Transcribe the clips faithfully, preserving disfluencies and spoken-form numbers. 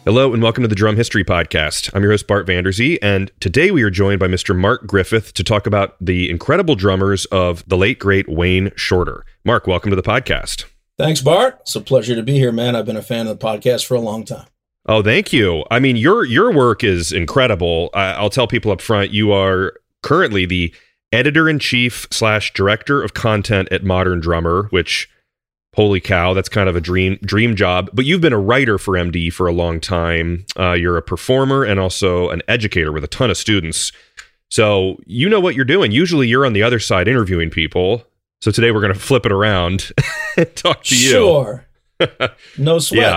Hello and welcome to the Drum History Podcast. I'm your host, Bart Vanderzee, and today we are joined by Mister Mark Griffith to talk about the incredible drummers of the late, great Wayne Shorter. Mark, welcome to the podcast. Thanks, Bart. It's a pleasure to be here, man. I've been a fan of the podcast for a long time. Oh, thank you. I mean, your your work is incredible. I, I'll tell people up front, you are currently the editor-in-chief slash director of content at Modern Drummer, which... holy cow, that's kind of a dream dream job. But you've been a writer for M D for a long time. Uh, you're a performer and also an educator with a ton of students. So you know what you're doing. Usually you're on the other side interviewing people. So today we're going to flip it around and talk to you. Sure. No sweat. Yeah.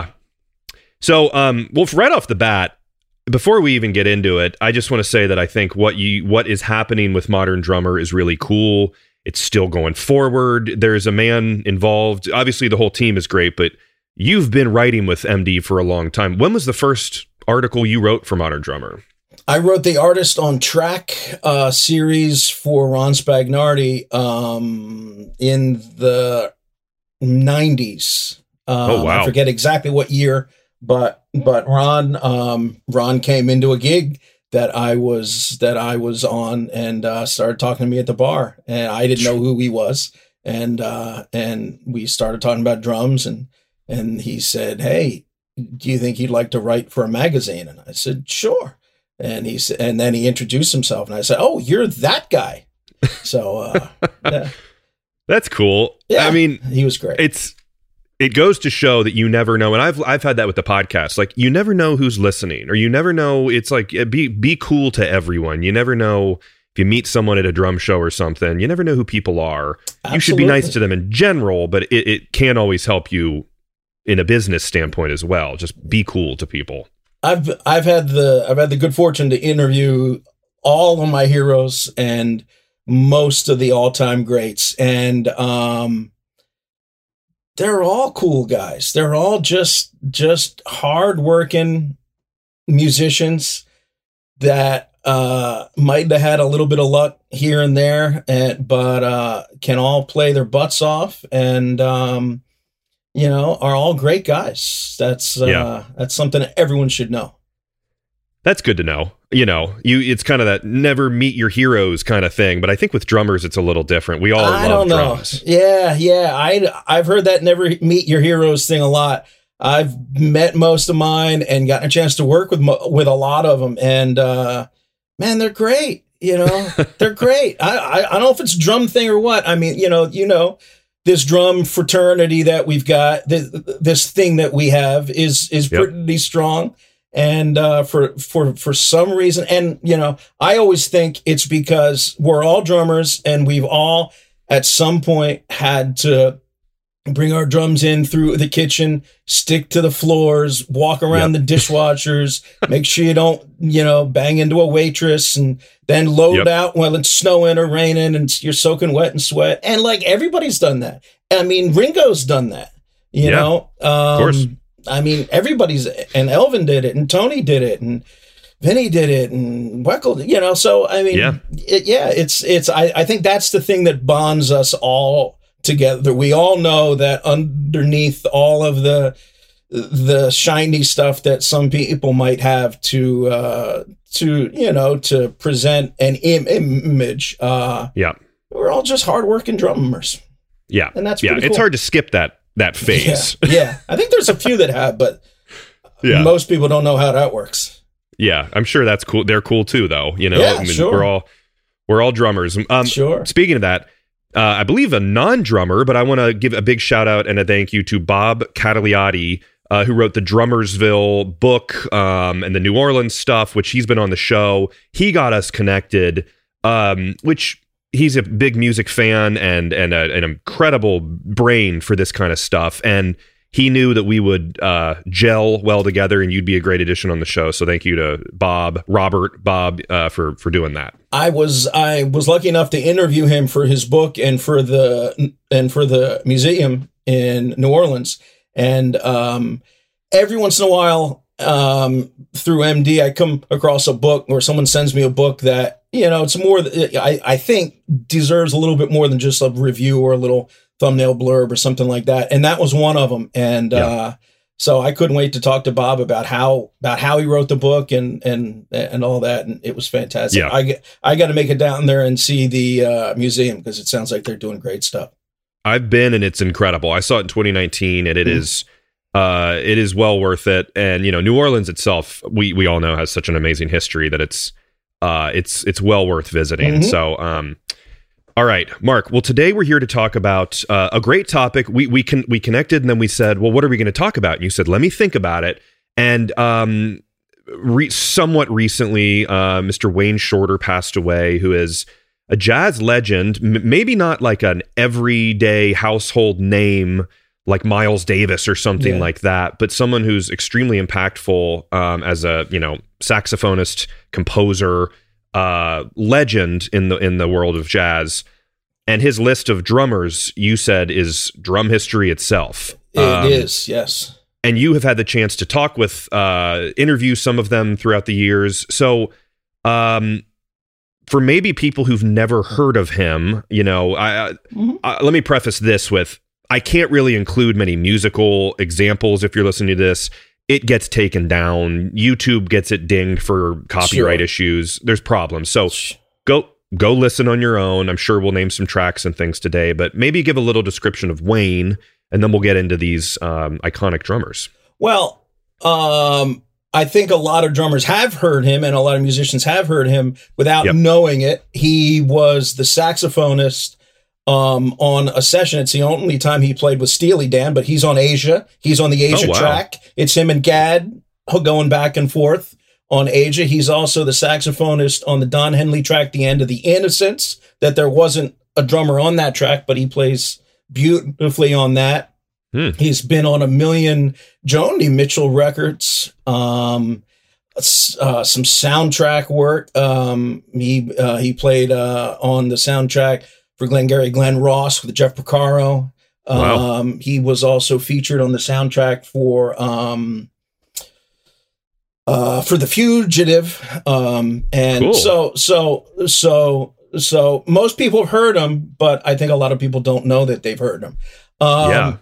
So, um, well, right off the bat, before we even get into it, I just want to say that I think what you what is happening with Modern Drummer is really cool. It's still going forward. There's a man involved. Obviously, the whole team is great, but you've been writing with M D for a long time. When was the first article you wrote for Modern Drummer? I wrote the Artist on Track uh, series for Ron Spagnardi um, in the nineties. Um, oh, wow. I forget exactly what year, but but Ron um, Ron came into a gig that I was that I was on and uh, started talking to me at the bar, and I didn't know who he was, and uh, and we started talking about drums, and and he said, "Hey, do you think you'd like to write for a magazine?" And I said, "Sure." And he said, and then he introduced himself, and I said, "Oh, you're that guy." So uh, yeah. That's cool. Yeah, I mean, he was great. It's it goes to show that you never know, and I've I've had that with the podcast. Like, you never know who's listening, or you never know. It's like, be be cool to everyone. You never know if you meet someone at a drum show or something. You never know who people are. Absolutely. You should be nice to them in general, but it, it can always help you in a business standpoint as well. Just be cool to people. I've I've had the I've had the good fortune to interview all of my heroes and most of the all-time greats, and um. They're all cool guys. They're all just just hardworking musicians that uh, might have had a little bit of luck here and there, and, but uh, can all play their butts off, and um, you know, are all great guys. That's uh, yeah. that's something that everyone should know. That's good to know. You know, you it's kind of that never meet your heroes kind of thing, but I think with drummers it's a little different. We all I love don't know. drums. Yeah, yeah. I I've heard that never meet your heroes thing a lot. I've met most of mine and gotten a chance to work with mo- with a lot of them, and uh, man, they're great. You know, they're great. I, I I don't know if it's a drum thing or what. I mean, you know, you know, this drum fraternity that we've got, this, this thing that we have is is Yep. pretty strong. And uh, for for for some reason, and you know, I always think it's because we're all drummers, and we've all at some point had to bring our drums in through the kitchen, stick to the floors, walk around Yep. the dishwashers, make sure you don't, you know, bang into a waitress, and then load Yep. out while it's snowing or raining, and you're soaking wet in sweat. And like everybody's done that. I mean, Ringo's done that. You Yeah, know, um, of course. I mean, everybody's, and Elvin did it, and Tony did it, and Vinny did it, and Weckl, you know, so, I mean, Yeah. it, yeah, it's, it's, I, I think that's the thing that bonds us all together. We all know that underneath all of the, the shiny stuff that some people might have to, uh, to, you know, to present an Im- image, uh, Yeah. we're all just hardworking drummers. Yeah. And that's yeah. pretty It's cool. hard to skip that that phase. Yeah, yeah. I think there's a few that have, but Yeah. most people don't know how that works. Yeah, I'm sure that's cool. They're cool too, though. You know, Yeah, I mean, sure. we're all we're all drummers. Um, Sure. Speaking of that, uh, I believe a non-drummer, but I want to give a big shout out and a thank you to Bob Cataliotti, uh, who wrote the Drummersville book um, and the New Orleans stuff, which he's been on the show. He got us connected, um, which. He's a big music fan and and a, an incredible brain for this kind of stuff. And he knew that we would uh, gel well together, and you'd be a great addition on the show. So thank you to Bob, Robert, Bob, uh, for for doing that. I was I was lucky enough to interview him for his book and for the and for the museum in New Orleans. And um, every once in a while, um, through M D, I come across a book or someone sends me a book that, you know, it's more, I, I think deserves a little bit more than just a review or a little thumbnail blurb or something like that. And that was one of them. And, Yeah. uh, so I couldn't wait to talk to Bob about how about how he wrote the book and and and all that, and it was fantastic. Yeah. I get I got to make it down there and see the uh, museum because it sounds like they're doing great stuff. I've been, and it's incredible. I saw it in twenty nineteen, and it mm. is uh, it is well worth it. And you know, New Orleans itself, we we all know has such an amazing history that it's uh, it's it's well worth visiting. Mm-hmm. So, um, all right, Mark. Well, today we're here to talk about uh, a great topic. We we can we connected, and then we said, well, what are we going to talk about? And you said, let me think about it. And um, re- somewhat recently, uh, Mister Wayne Shorter passed away, who is a jazz legend, m- maybe not like an everyday household name like Miles Davis or something yeah. like that, but someone who's extremely impactful um, as a, you know, saxophonist, composer, uh, legend in the in the world of jazz. And his list of drummers, you said, is drum history itself. It um, is, yes. And you have had the chance to talk with, uh, interview some of them throughout the years. So, um, for maybe people who've never heard of him, you know, I, mm-hmm. I, let me preface this with, I can't really include many musical examples if you're listening to this. It gets taken down. YouTube gets it dinged for copyright sure. issues. There's problems. So go go listen on your own. I'm sure we'll name some tracks and things today, but maybe give a little description of Wayne, and then we'll get into these um, iconic drummers. Well, um... I think a lot of drummers have heard him and a lot of musicians have heard him without yep. knowing it. He was the saxophonist um, on a session. It's the only time he played with Steely Dan, but he's on Asia. He's on the Asia oh, wow. track. It's him and Gad going back and forth on Asia. He's also the saxophonist on the Don Henley track, The End of the Innocents, that there wasn't a drummer on that track, but he plays beautifully on that. Hmm. He's been on a million Joni Mitchell records, um, uh, some soundtrack work. Um, he uh, he played uh, on the soundtrack for Glengarry Glen Ross with Jeff Porcaro. Um, wow. He was also featured on the soundtrack for um, uh, for The Fugitive, um, and cool. so so so so most people have heard him, but I think a lot of people don't know that they've heard him. Um, yeah.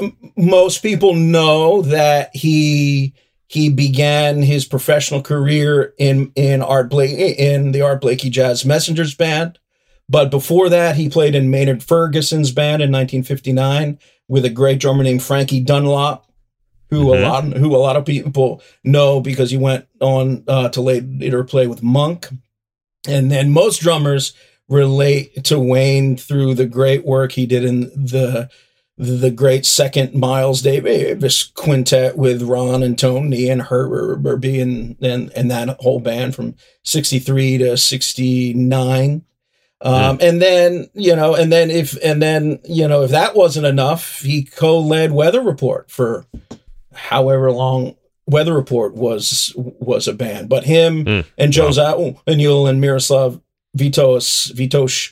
Most people know that he he began his professional career in in Art Blakey in the Art Blakey Jazz Messengers band, but before that he played in Maynard Ferguson's band in nineteen fifty-nine with a great drummer named Frankie Dunlop, who mm-hmm. a lot who a lot of people know because he went on uh, to later play with Monk, and then most drummers relate to Wayne through the great work he did in the the great second Miles Davis quintet with Ron and Tony and Herbie and, and, and that whole band from sixty-three to sixty-nine. Um, mm. And then, you know, and then if, and then, you know, if that wasn't enough, he co-led Weather Report for however long Weather Report was, was a band, but him mm. and Joe wow. Zawinul and Miroslav Vitos, Vitosh,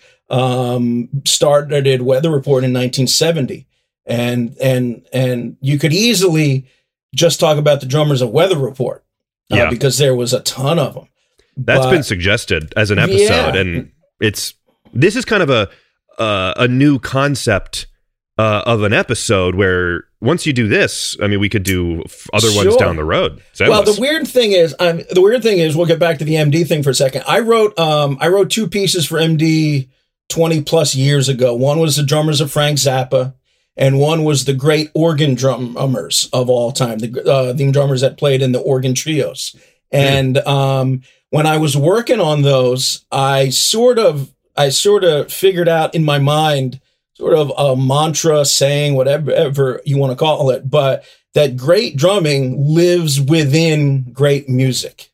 um, started Weather Report in nineteen seventy. And and and you could easily just talk about the drummers of Weather Report, uh, yeah. because there was a ton of them. That's but, been suggested as an episode, yeah. and it's this is kind of a uh, a new concept uh, of an episode where once you do this, I mean, we could do other sure. ones down the road. Well, the weird thing is, um, the weird thing is, we'll get back to the M D thing for a second. I wrote um, I wrote two pieces for M D twenty plus years ago. One was the drummers of Frank Zappa. And one was the great organ drummers of all time, the, uh, the drummers that played in the organ trios. And um, when I was working on those, I sort of, I sort of figured out in my mind, sort of a mantra saying, whatever you want to call it, but that great drumming lives within great music.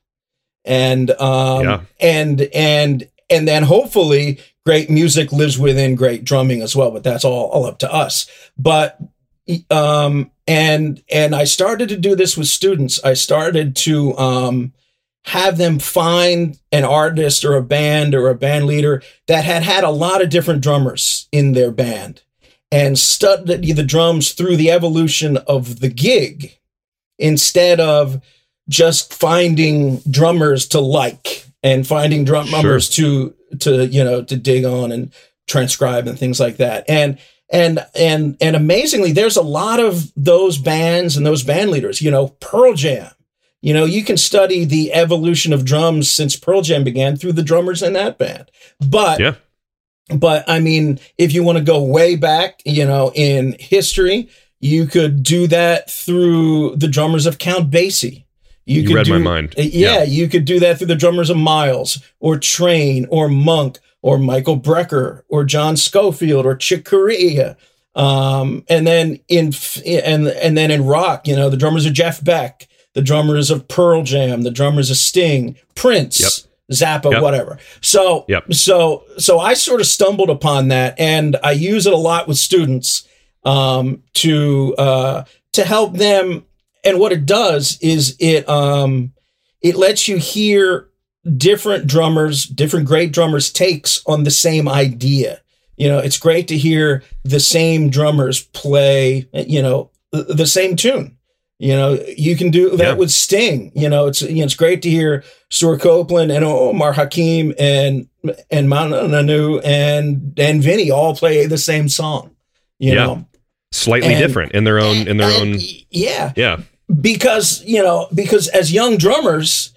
And um, yeah. and and and then hopefully great music lives within great drumming as well, but that's all, all up to us. But, um, and, and I started to do this with students. I started to, um, have them find an artist or a band or a band leader that had had a lot of different drummers in their band and studied the drums through the evolution of the gig instead of just finding drummers to like and finding drummers sure. to, to, you know, to dig on and transcribe and things like that. And, and and and amazingly, there's a lot of those bands and those band leaders. You know, Pearl Jam. You know, you can study the evolution of drums since Pearl Jam began through the drummers in that band. But yeah. But I mean, if you want to go way back, you know, in history, you could do that through the drummers of Count Basie. You, you could read do, my mind. Yeah, yeah, you could do that through the drummers of Miles or Train or Monk or Michael Brecker or John Scofield or Chick Corea. Um, and then in and and then in rock, you know, the drummers of Jeff Beck, the drummers of Pearl Jam, the drummers of Sting, Prince. Yep. Zappa, yep. whatever. So, yep. so, so I sort of stumbled upon that, and I use it a lot with students um, to uh, to help them. And what it does is it um, it lets you hear different drummers, different great drummers' takes on the same idea. You know, it's great to hear the same drummers play, you know, the same tune. You know, you can do that yeah. with Sting. You know, it's you know, it's great to hear Stuart Copeland and Omar Hakim and and Manu Nanu and and Vinny all play the same song. You yeah. know, slightly and, different in their own and, in their and, own. Yeah, yeah. Because you know, because as young drummers,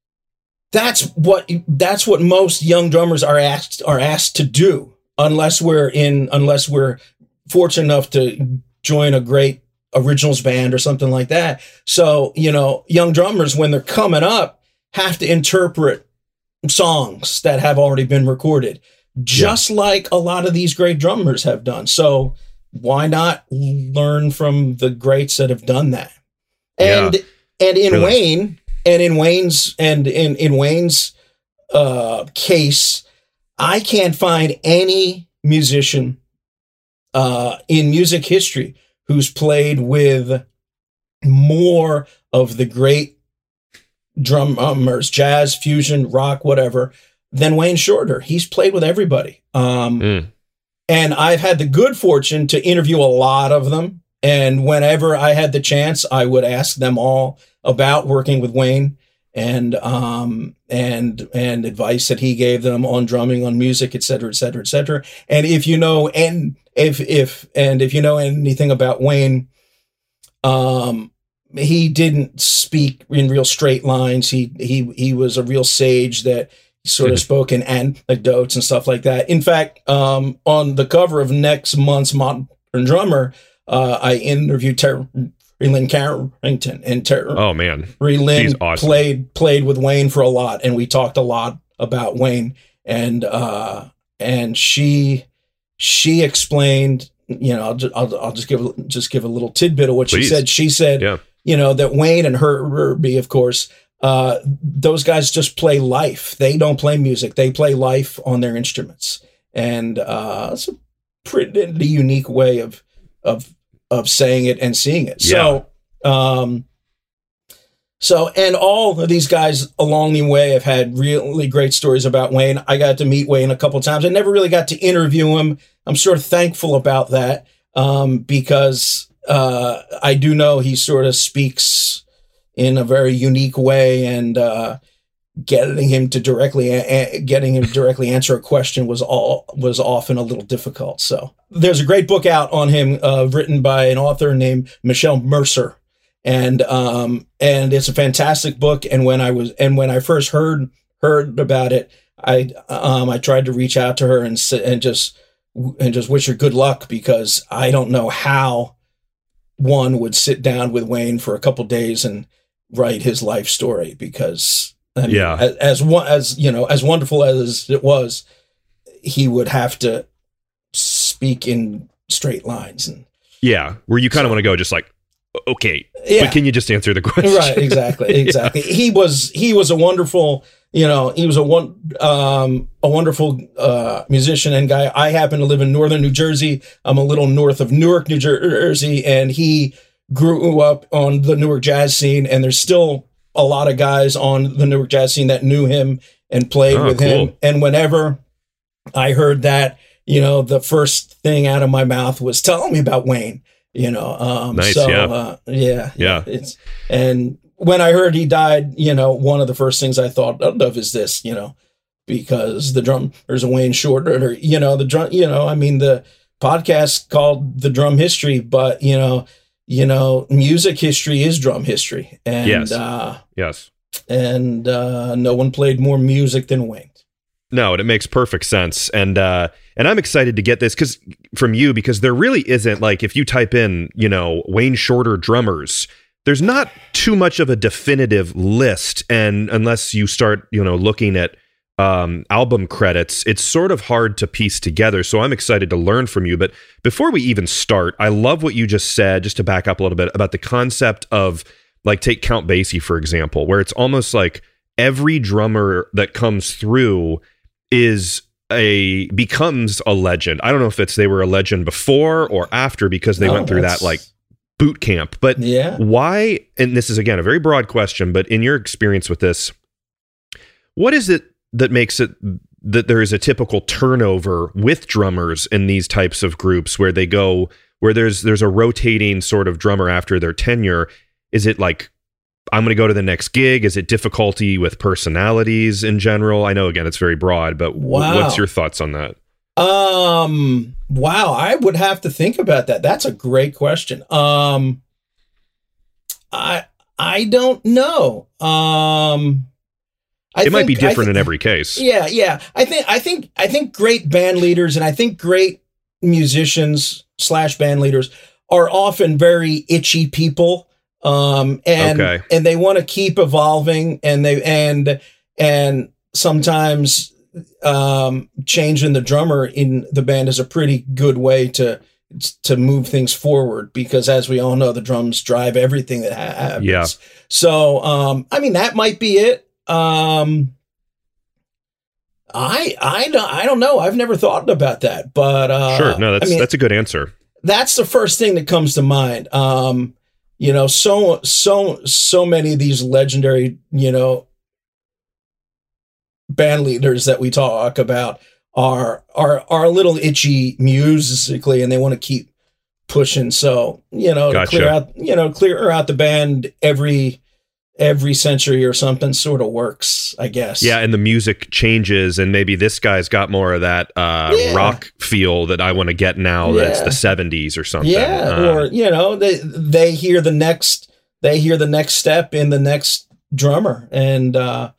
that's what that's what most young drummers are asked are asked to do. Unless we're in, unless we're fortunate enough to join a great originals band or something like that. So, you know, young drummers, when they're coming up, have to interpret songs that have already been recorded, just yeah. like a lot of these great drummers have done. So why not learn from the greats that have done that? And, yeah. and in really. Wayne and in Wayne's and in, in Wayne's uh, case, I can't find any musician uh, in music history who's played with more of the great drummers, jazz, fusion, rock, whatever, than Wayne Shorter. He's played with everybody. Um, mm. And I've had the good fortune to interview a lot of them. And whenever I had the chance, I would ask them all about working with Wayne and um, and and advice that he gave them on drumming, on music, et cetera, et cetera, et cetera. And if you know, and if if and if you know anything about Wayne, um, he didn't speak in real straight lines. He he he was a real sage that sort of spoke in anecdotes and stuff like that. In fact, um, on the cover of next month's Modern Drummer, uh, I interviewed Terry Lynn Carrington, and Terry oh man, Lynn awesome. played played with Wayne for a lot, and we talked a lot about Wayne, and uh, and she she explained, you know, I'll just, I'll, I'll just give just give a little tidbit of what Please. she said. She said, yeah. you know, that Wayne and Herbie, of course, uh, those guys just play life. They don't play music. They play life on their instruments, and uh, it's a pretty unique way of of. of saying it and seeing it. Yeah. So, um, so, and all of these guys along the way have had really great stories about Wayne. I got to meet Wayne a couple of times. I never really got to interview him. I'm sort of thankful about that, um, because, uh, I do know he sort of speaks in a very unique way, and, uh, getting him to directly a- getting him to directly answer a question was all was often a little difficult. So there's a great book out on him, uh, written by an author named Michelle Mercer, and um and it's a fantastic book. And when I was and when I first heard heard about it, I um I tried to reach out to her and and just and just wish her good luck, because I don't know how one would sit down with Wayne for a couple days and write his life story, because I mean, yeah, as, as one as you know, as wonderful as it was, he would have to speak in straight lines, and yeah, where you kind of so, want to go, just like, okay, yeah. but can you just answer the question? Right, exactly, exactly. yeah. He was he was a wonderful, you know, he was a one um, a wonderful uh, musician and guy. I happen to live in northern New Jersey. I'm a little north of Newark, New Jersey, and he grew up on the Newark jazz scene, and there's still a lot of guys on the Newark jazz scene that knew him and played oh, with cool. him. And whenever I heard that, you know, the first thing out of my mouth was, tell me about Wayne, you know? Um, nice, so, yeah. Uh, yeah. Yeah. It's, and when I heard he died, you know, one of the first things I thought of is this, you know, because the drum, there's a Wayne Shorter, or, you know, the drum, you know, I mean, the, podcast called The Drum History, but you know, you know, music history is drum history. And, yes. uh, yes. And, uh, no one played more music than Wayne. No, and it makes perfect sense. And, uh, and I'm excited to get this because from you, because there really isn't, like, if you type in, you know, Wayne Shorter drummers, there's not too much of a definitive list. And unless you start, you know, looking at um, album credits, it's sort of hard to piece together. So I'm excited to learn from you. But before we even start, I love what you just said, just to back up a little bit, about the concept of, like, take Count Basie, for example, where it's almost like every drummer that comes through is a becomes a legend. I don't know if it's they were a legend before or after because they no, went through that, like, boot camp. But yeah. why, and this is again a very broad question, but in your experience with this, what is it that makes it that there is a typical turnover with drummers in these types of groups where they go where there's there's a rotating sort of drummer after their tenure? Is it like, I'm going to go to the next gig? Is it difficulty with personalities in general? I know, again, it's very broad, but wow. w- what's your thoughts on that? Um, wow. I would have to think about that. That's a great question. Um, I, I don't know. Um, I it think, might be different th- in every case. Yeah. Yeah. I think, I think, I think great band leaders and I think great musicians slash band leaders are often very itchy people. Um, and, okay. and they want to keep evolving and they, and, and sometimes, um, changing the drummer in the band is a pretty good way to, to move things forward because as we all know, the drums drive everything that happens. Yeah. So, um, I mean, that might be it. Um, I, I don't, I don't know. I've never thought about that, but, uh, sure. No, that's, I mean, that's a good answer. That's the first thing that comes to mind. Um, You know, so, so, so many of these legendary, you know, band leaders that we talk about are, are, are a little itchy musically and they want to keep pushing. So, you know, gotcha. to clear out, you know, clear out the band every, every century or something sort of works, I guess. Yeah. And the music changes and maybe this guy's got more of that uh, yeah. rock feel that I want to get now. Yeah. That's the seventies or something. Yeah. Uh, or, you know, they, they hear the next, they hear the next step in the next drummer and, uh,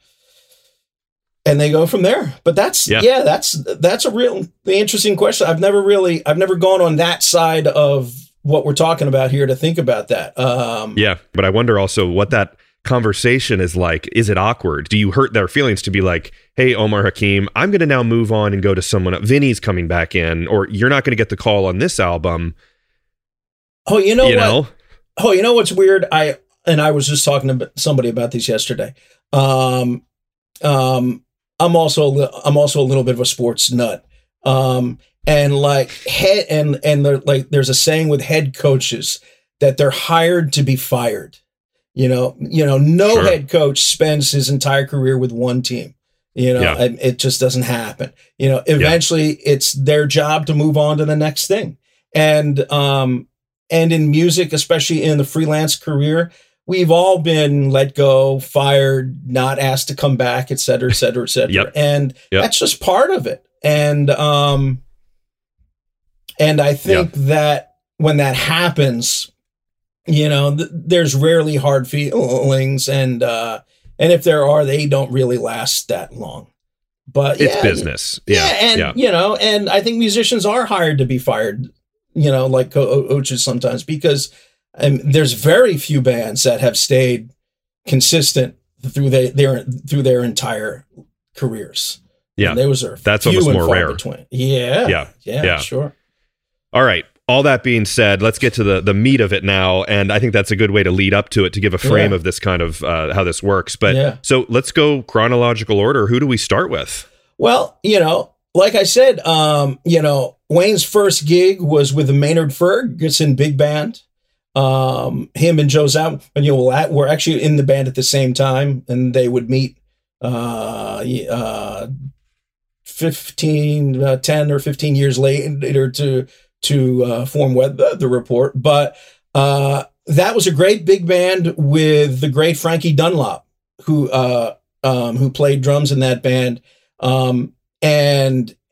and they go from there. But that's, yeah, yeah that's, that's a real interesting question. I've never really, I've never gone on that side of what we're talking about here to think about that. Um, yeah. But I wonder also what that conversation is like. Is it awkward? Do you hurt their feelings to be like, hey, Omar Hakim, I'm going to now move on and go to someone else. Vinny's coming back in, or you're not going to get the call on this album. Oh, you know you what? Know? Oh, you know what's weird? I, and I was just talking to somebody about this yesterday. Um, um, I'm also, I'm also a little bit of a sports nut. Um, and like head and, and they're like, there's a saying with head coaches that they're hired to be fired. You know, you know, no sure. head coach spends his entire career with one team. You know, yeah. and it just doesn't happen. You know, eventually yeah. it's their job to move on to the next thing. And, um, and in music, especially in the freelance career, we've all been let go, fired, not asked to come back, et cetera, et cetera, et cetera. Yep. And yep. that's just part of it. And, um, and I think yeah. that when that happens, you know, th- there's rarely hard feelings, and uh, and if there are, they don't really last that long. But it's yeah, business, yeah, yeah, and yeah. you know, and I think musicians are hired to be fired, you know, like coaches sometimes, because um, there's very few bands that have stayed consistent through their, their through their entire careers. Yeah, and those are that's few almost and more far rare. Between. Yeah, yeah, yeah, yeah, sure. All right. All that being said, let's get to the the meat of it now, and I think that's a good way to lead up to it to give a frame yeah. of this kind of uh, how this works. But yeah. so let's go chronological order. Who do we start with? Well, you know, like I said, um, you know, Wayne's first gig was with the Maynard Ferguson Big Band. Um, him and Joe Zawinul were actually in the band at the same time, and they would meet uh, uh, fifteen, uh, ten or fifteen years later to to uh, form Weather the Report. But uh, that was a great big band with the great Frankie Dunlop, who uh, um, who played drums in that band. Um, and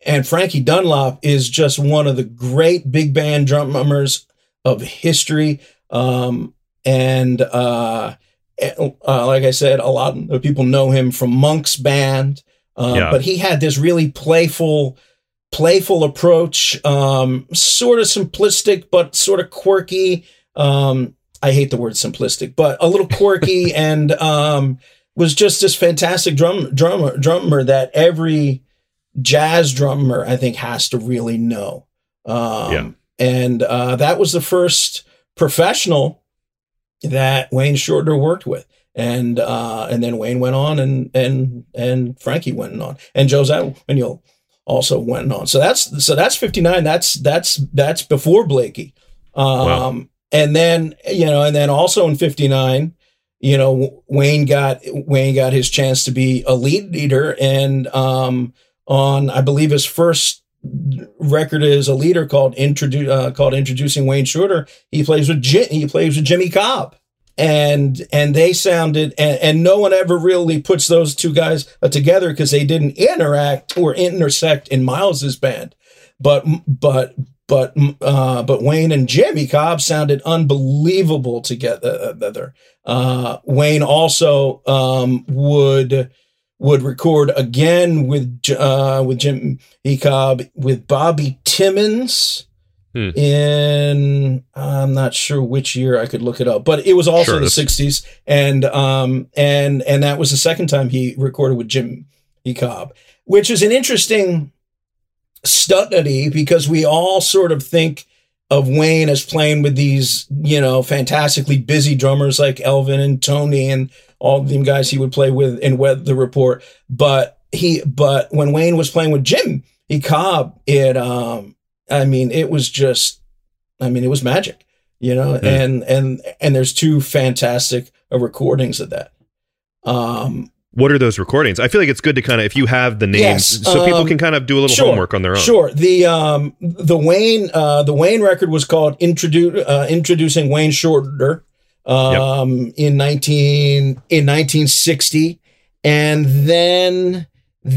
and Frankie Dunlop is just one of the great big band drummers of history. Um, and uh, uh, like I said, a lot of people know him from Monk's band, uh, yeah. but he had this really playful, playful approach, um, sort of simplistic, but sort of quirky. Um, I hate the word simplistic, but a little quirky and um, was just this fantastic drum drummer drummer that every jazz drummer, I think, has to really know. Um, yeah. And uh, that was the first professional that Wayne Shorter worked with. And uh, and then Wayne went on and and and Frankie went on. And Joe Zawinul also went on. So that's so that's fifty-nine. That's that's that's before Blakey. Um, wow. And then, you know, and then also in fifty-nine, you know, Wayne got Wayne got his chance to be a lead leader, and um, on I believe his first record as a leader called Introdu- uh, called Introducing Wayne Shorter, he plays with Jim, he plays with Jimmy Cobb, and and they sounded and, and no one ever really puts those two guys together because they didn't interact or intersect in Miles's band, but but. But uh, but Wayne and Jimmy Cobb sounded unbelievable together. Uh, Wayne also um, would would record again with uh, with Jimmy Cobb with Bobby Timmons hmm. in I'm not sure which year. I could look it up, but it was also sure, the sixties, and um and and that was the second time he recorded with Jimmy Cobb, which is an interesting study because we all sort of think of Wayne as playing with these, you know, fantastically busy drummers like Elvin and Tony and all of them guys he would play with in Weather Report. But he, but when Wayne was playing with Jim E. Cobb, it, um, I mean, it was just, I mean, it was magic, you know, mm. and, and, and there's two fantastic recordings of that. Um, What are those recordings? I feel like it's good to kind of, if you have the names, yes, so people um, can kind of do a little sure, homework on their own. Sure. The um the Wayne uh, the Wayne record was called Introdu- uh, Introducing Wayne Shorter um yep. in nineteen in nineteen sixty, and then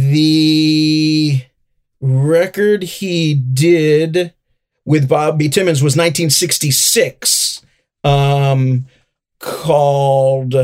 the record he did with Bobby Timmons was nineteen sixty-six, um called.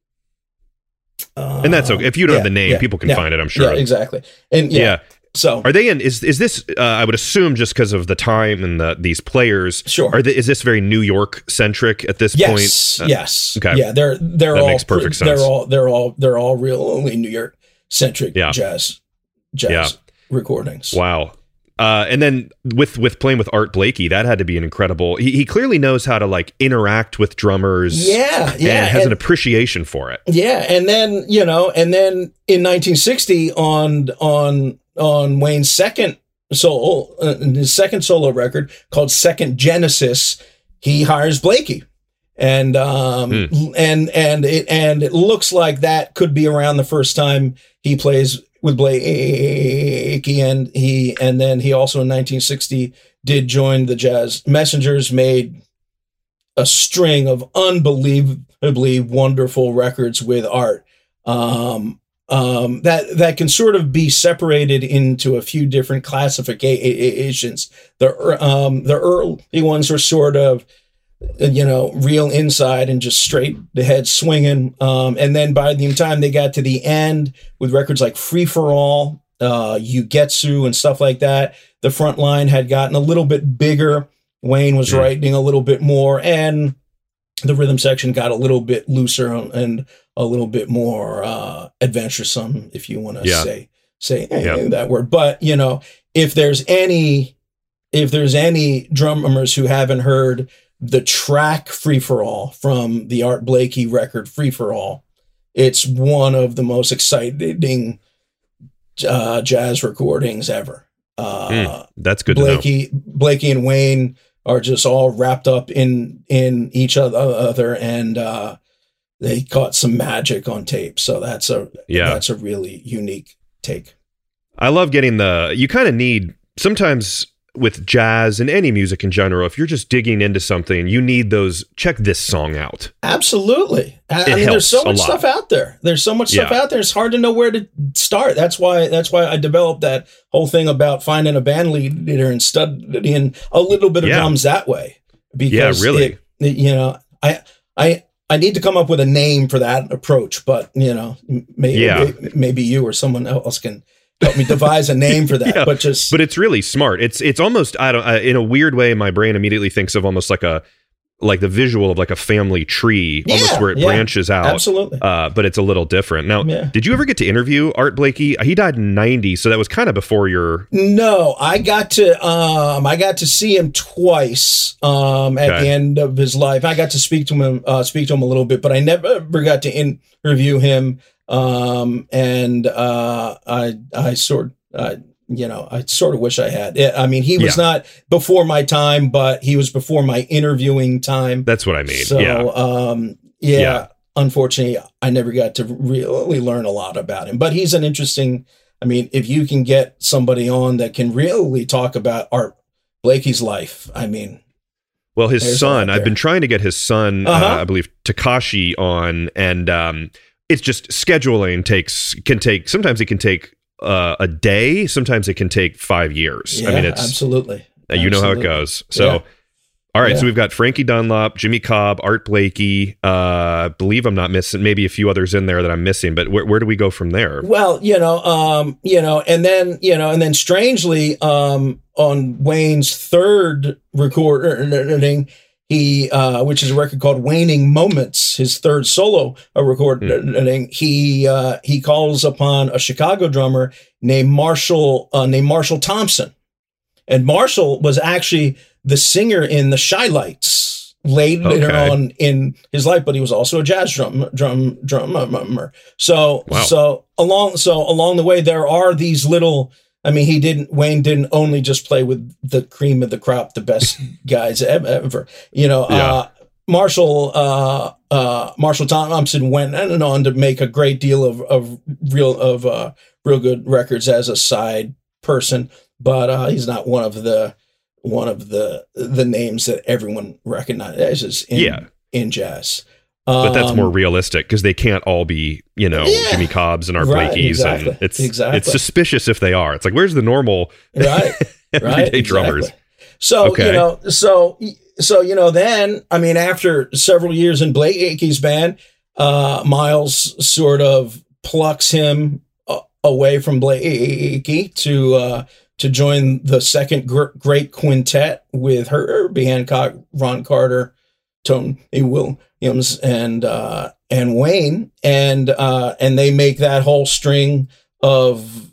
And that's okay. If you don't yeah, have the name, yeah, people can yeah, find it, I'm sure. Yeah, exactly. And yeah, yeah. So are they in, is, is this, uh, I would assume just because of the time and the, these players, sure. Are they, is this very New York centric at this yes, point? Uh, yes. Okay. Yeah. They're, they're that all, makes perfect they're sense. all, they're all, they're all really New York centric yeah. jazz, jazz yeah. recordings. Wow. Uh, and then with, with playing with Art Blakey, that had to be an incredible, he, he clearly knows how to like interact with drummers. Yeah. Yeah. And has and, an appreciation for it. Yeah. And then, you know, and then in nineteen sixty on, on, on Wayne's second solo, uh, his second solo record called Second Genesis, he hires Blakey. And, um, mm. and, and it, and it looks like that could be around the first time he plays with Blakey, and he, and then he also in nineteen sixty did join the Jazz Messengers, made a string of unbelievably wonderful records with Art. Um, um, that, that can sort of be separated into a few different classifications. The, um, the early ones are sort of, you know, real inside and just straight ahead swinging. Um, and then by the time they got to the end with records like Free for All, uh, Ugetsu and stuff like that, the front line had gotten a little bit bigger. Wayne was yeah. writing a little bit more, and the rhythm section got a little bit looser and a little bit more uh, adventuresome, if you want to yeah. say say yeah. that word. But you know, if there's any if there's any drummers who haven't heard the track Free for All from the Art Blakey record Free for All, it's one of the most exciting uh, jazz recordings ever. Uh, mm, that's good Blakey, to know. Blakey and Wayne are just all wrapped up in in each other, and uh, they caught some magic on tape. So that's a yeah. that's a really unique take. I love getting the. You kind of need sometimes. with jazz and any music in general, if you're just digging into something, you need those, check this song out. Absolutely. I, It I mean, there's helps so a much lot. stuff out there. There's so much stuff Yeah. out there. It's hard to know where to start. That's why, that's why I developed that whole thing about finding a band leader and studying a little bit of Yeah. drums that way. Because Yeah, really. it, it- you know, I, I, I need to come up with a name for that approach, but you know, maybe, Yeah. maybe you or someone else can help me devise a name for that. Yeah, but just, But it's really smart. It's it's almost I don't uh, in a weird way. My brain immediately thinks of almost like a like the visual of like a family tree, almost Yeah, where it yeah, branches out. absolutely. Uh, but it's a little different. Now, Yeah. did you ever get to interview Art Blakey? He died in ninety, so that was kind of before your. No, I got to um I got to see him twice um at Okay. the end of his life. I got to speak to him uh speak to him a little bit, but I never ever got to interview him. Um and uh I I sort uh you know, I sort of wish I had. I mean, he was Yeah. not before my time, but he was before my interviewing time. That's what I mean. So yeah. um yeah, Yeah. unfortunately I never got to really learn a lot about him. But he's an interesting, I mean, if you can get somebody on that can really talk about Art Blakey's life, I mean, Well, his There's a son, lot I've there. been trying to get his son, Uh-huh. uh, I believe Takashi on, and um, it's just scheduling takes can take. Sometimes it can take uh, a day. Sometimes it can take five years. yeah, I mean, it's absolutely. uh, you know how it Absolutely. goes. So, Yeah. all right. Yeah. So we've got Frankie Dunlop, Jimmy Cobb, Art Blakey. Uh, I believe I'm not missing. Maybe a few others in there that I'm missing. But where, where do we go from there? Well, you know, um, you know, and then, you know, and then strangely, um, on Wayne's third recording, he, uh, which is a record called Waning Moments, his third solo uh, recording, he, uh, he calls upon a Chicago drummer named Marshall, uh, named Marshall Thompson. And Marshall was actually the singer in the Shy Lights late, later Okay. on in his life, but he was also a jazz drum drum drummer. So Wow. so along so along the way there are these little. I mean, he didn't. Wayne didn't only just play with the cream of the crop, the best guys ever. ever. You know, Yeah. uh, Marshall uh, uh, Marshall Thompson went on to make a great deal of of real of uh, real good records as a side person, but uh, he's not one of the one of the the names that everyone recognizes in, Yeah. in jazz. But that's Um, more realistic because they can't all be, you know, Yeah. Jimmy Cobbs and Art Right, Blakey's, exactly, and it's exactly. it's suspicious if they are. It's like, where's the normal right, everyday right, drummers? exactly. So Okay. you know, so so you know, then I mean, after several years in Blakey's band, uh, Miles sort of plucks him uh, away from Blakey to uh, to join the second gr- great quintet with Herbie Hancock, Ron Carter, Tony Williams, and uh, and Wayne, and uh, and they make that whole string of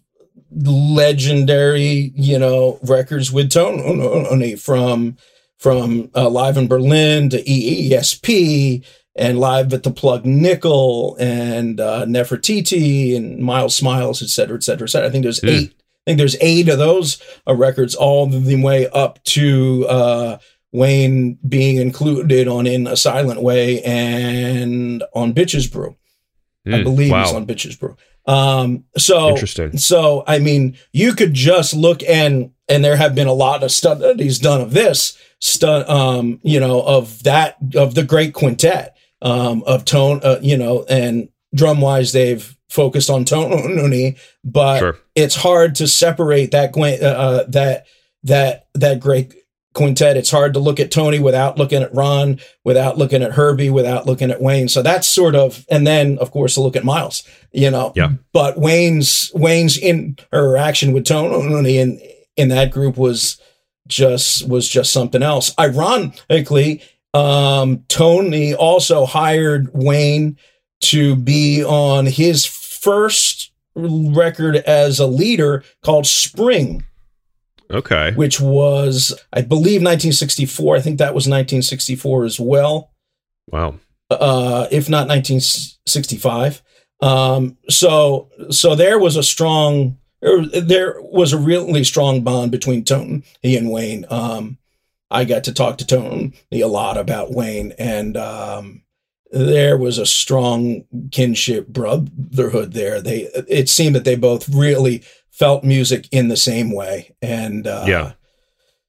legendary, you know, records with Tony from from uh, Live in Berlin to E E S P and Live at the Plug Nickel and uh, Nefertiti and Miles Smiles, et cetera, et cetera, et cetera. I think there's Mm. eight. I think there's eight of those uh, records, all the way up to uh, Wayne being included on In a Silent Way and on Bitches Brew. I Mm, believe wow. it's on Bitches Brew. Um, so Interesting. so, I mean, you could just look and, and there have been a lot of studies done of this stu- um, you know, of that, of the great quintet, um, of tone, uh, you know, and drum wise, they've focused on Tony, but Sure. it's hard to separate that, quin- uh, that, that, that great quintet. It's hard to look at Tony without looking at Ron, without looking at Herbie, without looking at Wayne. So that's sort of, and then of course to look at Miles, you know, Yeah. but Wayne's, Wayne's interaction with Tony in, in that group was just, was just something else. Ironically, um, Tony also hired Wayne to be on his first record as a leader called Spring, Okay. which was, I believe, nineteen sixty-four. I think that was nineteen sixty-four as well, Wow. uh, if not nineteen sixty-five. Um, so, so there was a strong, there, there was a really strong bond between Tony and Wayne. Um, I got to talk to Tony a lot about Wayne, and um, there was a strong kinship brotherhood there. They, it seemed that they both really felt music in the same way. And, uh, Yeah.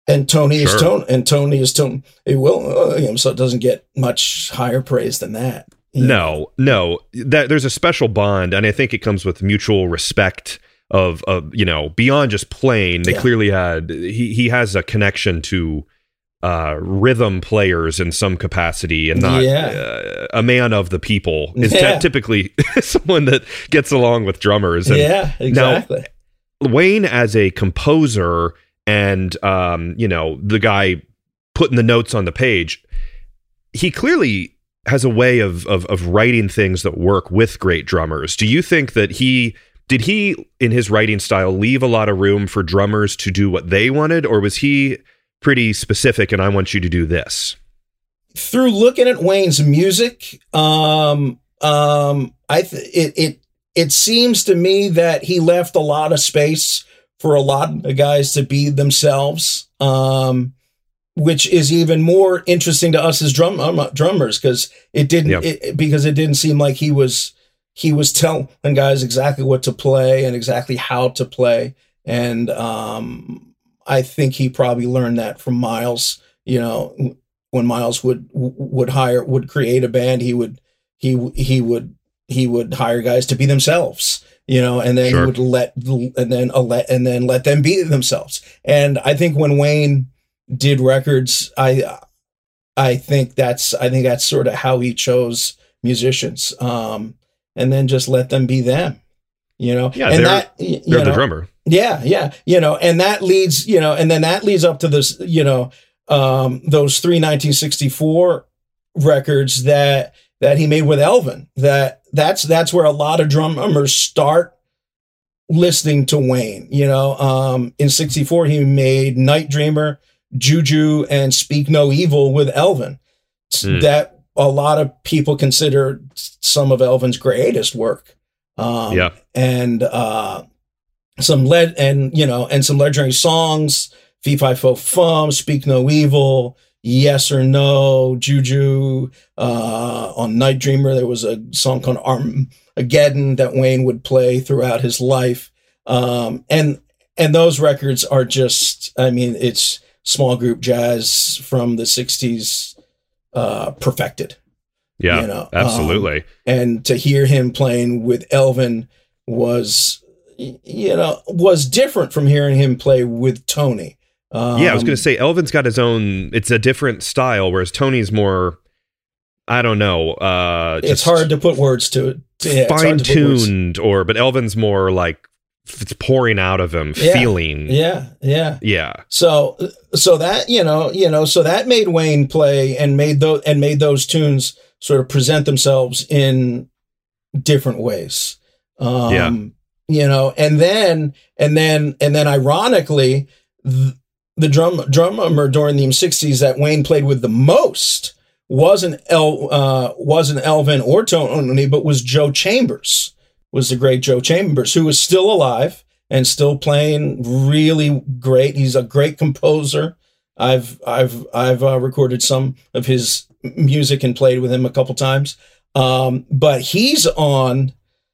And Tony Sure. is Tony, and Tony is Tony Williams, so it doesn't get much higher praise than that. No, no, that there's a special bond, and I think it comes with mutual respect of, of you know, beyond just playing. They Yeah. clearly had he he has a connection to uh, rhythm players in some capacity, and not Yeah. uh, a man of the people is Yeah. t- typically someone that gets along with drummers. And Yeah, exactly. Now, Wayne as a composer and um, you know, the guy putting the notes on the page, he clearly has a way of, of of writing things that work with great drummers. Do you think that he did he in his writing style leave a lot of room for drummers to do what they wanted, or was he pretty specific and I want you to do this? Through looking at Wayne's music, um, um, I th- it it it seems to me that he left a lot of space for a lot of guys to be themselves. Um, which is even more interesting to us as drum um, drummers, because it didn't Yep. it, because it didn't seem like he was he was telling guys exactly what to play and exactly how to play. And um, I think he probably learned that from Miles. You know, when Miles would would hire would create a band, he would he he would he would hire guys to be themselves. You know, and then Sure. he would let and then uh, let and then let them be themselves. And I think when Wayne did records, I I think that's I think that's sort of how he chose musicians, um, and then just let them be them, you know. Yeah, and they're, that you they're know, the drummer. Yeah, yeah, you know, and that leads, you know, and then that leads up to this, you know, um, those three nineteen sixty-four records that that he made with Elvin. That that's that's where a lot of drummers start listening to Wayne. You know, um, in sixty-four he made Night Dreamer, Juju, and Speak No Evil with Elvin. Mm. That a lot of people consider some of Elvin's greatest work. Um, Yeah. and uh, some lead and you know and some legendary songs: Fee Fi Fo Fum, Speak No Evil, Yes or No, Juju. Uh, on Night Dreamer, there was a song called Armageddon that Wayne would play throughout his life. Um, and and those records are just, I mean, it's small group jazz from the sixties, uh, perfected. Yeah, you know, absolutely. Um, and to hear him playing with Elvin was, you know, was different from hearing him play with Tony. Um, yeah, I was going to say Elvin's got his own. It's a different style, whereas Tony's more. I don't know. Uh, it's hard to put words to it. Yeah, fine tuned, or but Elvin's more like it's pouring out of him, yeah, feeling. Yeah, yeah, yeah. So, so that you know, you know, so that made Wayne play and made those and made those tunes sort of present themselves in different ways. Um, yeah. You know, and then and then and then, ironically, the, the drum drummer during the sixties that Wayne played with the most wasn't El uh, wasn't Elvin or Tony, but was Joe Chambers. Was the great Joe Chambers, who is still alive and still playing really great. He's a great composer. I've I've I've uh, recorded some of his music and played with him a couple times. Um, but he's on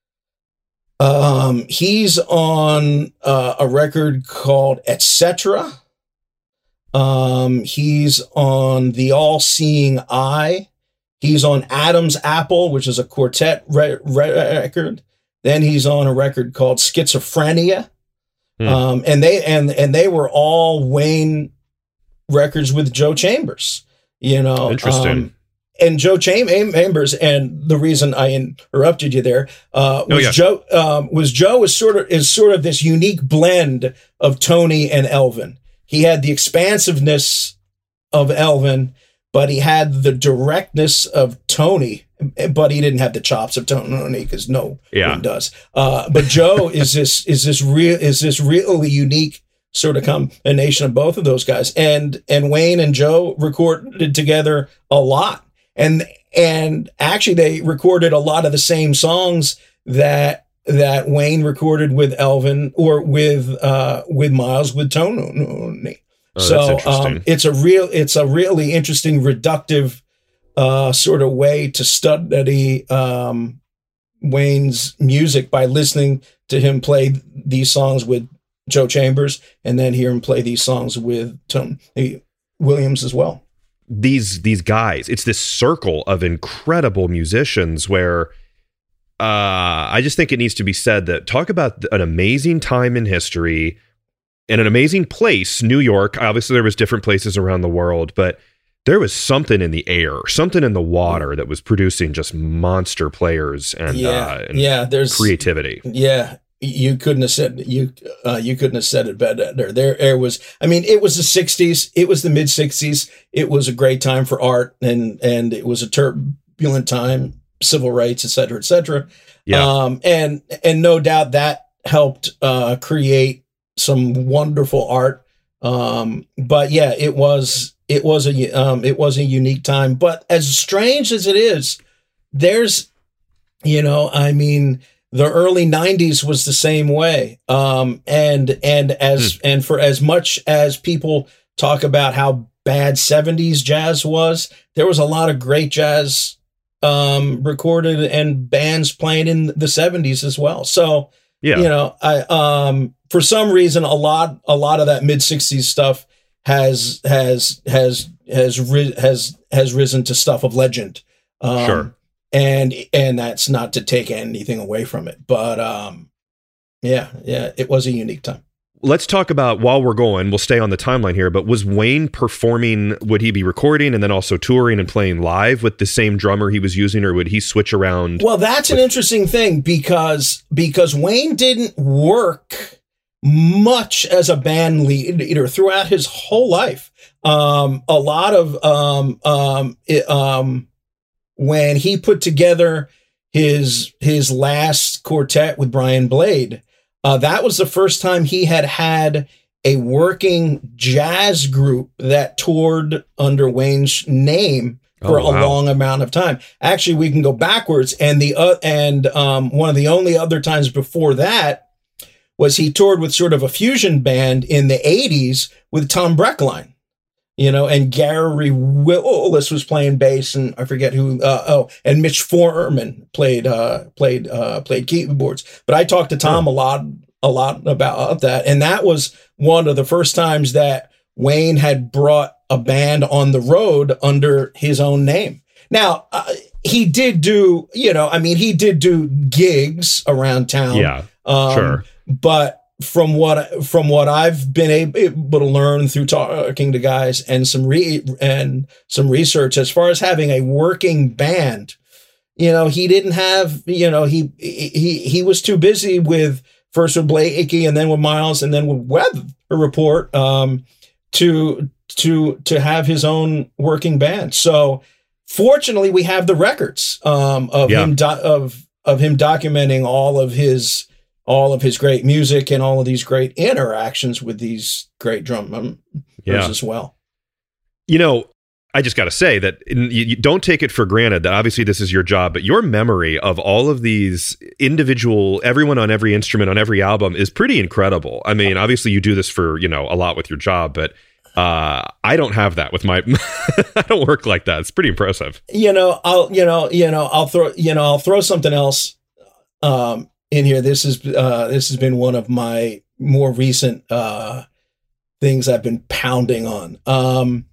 um, he's on uh, a record called Et Cetera. Um, he's on The All Seeing Eye. He's on Adam's Apple, which is a quartet re- re- record. Then he's on a record called Schizophrenia. Hmm. Um, and they and and they were all Wayne records with Joe Chambers. You know, interesting. Um, and Joe Chambers, and the reason I interrupted you there uh, was oh, yeah. Joe um, was Joe is sort of is sort of this unique blend of Tony and Elvin. He had the expansiveness of Elvin, but he had the directness of Tony, but he didn't have the chops of Tony because no yeah. one does. Uh, but Joe is this is this real is this really unique sort of combination of both of those guys. And and Wayne and Joe recorded together a lot, and and actually they recorded a lot of the same songs that that Wayne recorded with Elvin or with uh, with Miles with Tony. Oh, so um, it's a real, it's a really interesting, reductive uh, sort of way to study um, Wayne's music by listening to him play these songs with Joe Chambers, and then hear him play these songs with Tony Williams as well. These these guys, it's this circle of incredible musicians where uh, I just think it needs to be said that talk about an amazing time in history and an amazing place, New York. Obviously, there was different places around the world, but there was something in the air, something in the water that was producing just monster players and, yeah, uh, and yeah, there's creativity. Yeah. You couldn't have said you uh, you couldn't have said it better. There, there was. I mean, it was the sixties. It was the mid sixties. It was a great time for art, and and it was a turbulent time, civil rights, et cetera, et cetera. Yeah. Um, and and no doubt that helped uh, create some wonderful art. Um, but yeah, it was it was a um, it was a unique time. But as strange as it is, there's, you know, I mean. The early nineties was the same way. Um, and, and as, hmm. and for as much as people talk about how bad seventies jazz was, there was a lot of great jazz, um, recorded and bands playing in the seventies as well. So, yeah. you know, I, um, for some reason, a lot, a lot of that mid sixties stuff has, has, has, has, ri- has, has risen to stuff of legend. Um, sure. And and that's not to take anything away from it, but um, yeah, yeah, it was a unique time. Let's talk about, while we're going, we'll stay on the timeline here, but was Wayne performing, would he be recording and then also touring and playing live with the same drummer he was using, or would he switch around? Well, that's with- an interesting thing because because Wayne didn't work much as a band leader throughout his whole life. Um, a lot of um, um, it, um. When he put together his his last quartet with Brian Blade, uh, that was the first time he had had a working jazz group that toured under Wayne's name for oh, wow. a long amount of time. Actually, we can go backwards, and the uh, and um, one of the only other times before that was he toured with sort of a fusion band in the eighties with Tom Breckline. You know, and Gary Willis was playing bass, and I forget who. Uh, oh, and Mitch Foreman played uh, played uh, played keyboards. But I talked to Tom oh. a lot a lot about that, and that was one of the first times that Wayne had brought a band on the road under his own name. Now uh, he did do, you know, I mean, he did do gigs around town. Yeah, um, sure, but. From what from what I've been able to learn through talking to guys and some re and some research, as far as having a working band, you know, he didn't have, you know, he he he was too busy with first with Blakey and then with Miles and then with Weather Report um, to to to have his own working band. So fortunately, we have the records um, of yeah. him do- of of him documenting all of his. all of his great music and all of these great interactions with these great drummers yeah. as well. You know, I just got to say that you, you don't take it for granted that obviously this is your job, but your memory of all of these individual, everyone on every instrument on every album is pretty incredible. I mean, obviously you do this for, you know, a lot with your job, but uh, I don't have that with my, I don't work like that. It's pretty impressive. You know, I'll, you know, you know, I'll throw, you know, I'll throw something else, um, in here. This is uh, this has been one of my more recent uh, things I've been pounding on. Um,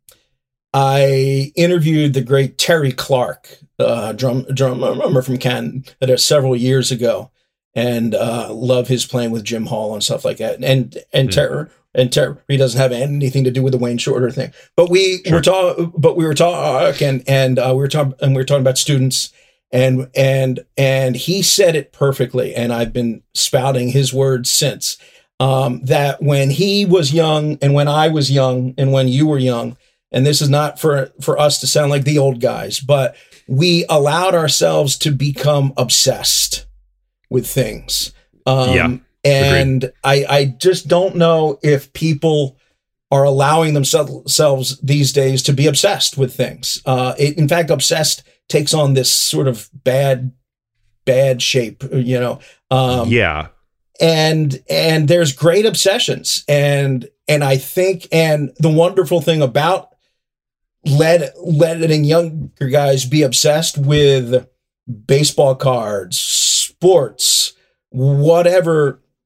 I interviewed the great Terry Clark, uh, drum drummer from Canada, several years ago, and uh, love his playing with Jim Hall and stuff like that. And and mm. Terry and Terry doesn't have anything to do with the Wayne Shorter thing, but we sure. were talking. But we were talking, and uh, we were talking, and we were talking about students. And, and, and he said it perfectly. And I've been spouting his words since, um, that when he was young and when I was young and when you were young, and this is not for, for us to sound like the old guys, but we allowed ourselves to become obsessed with things. Um, yeah, and I, I just don't know if people are allowing themselves these days to be obsessed with things. Uh, it, in fact, obsessed takes on this sort of bad, bad shape, you know? Um, yeah. And, and there's great obsessions. And, and I think, and the wonderful thing about let, letting younger guys be obsessed with baseball cards, sports, whatever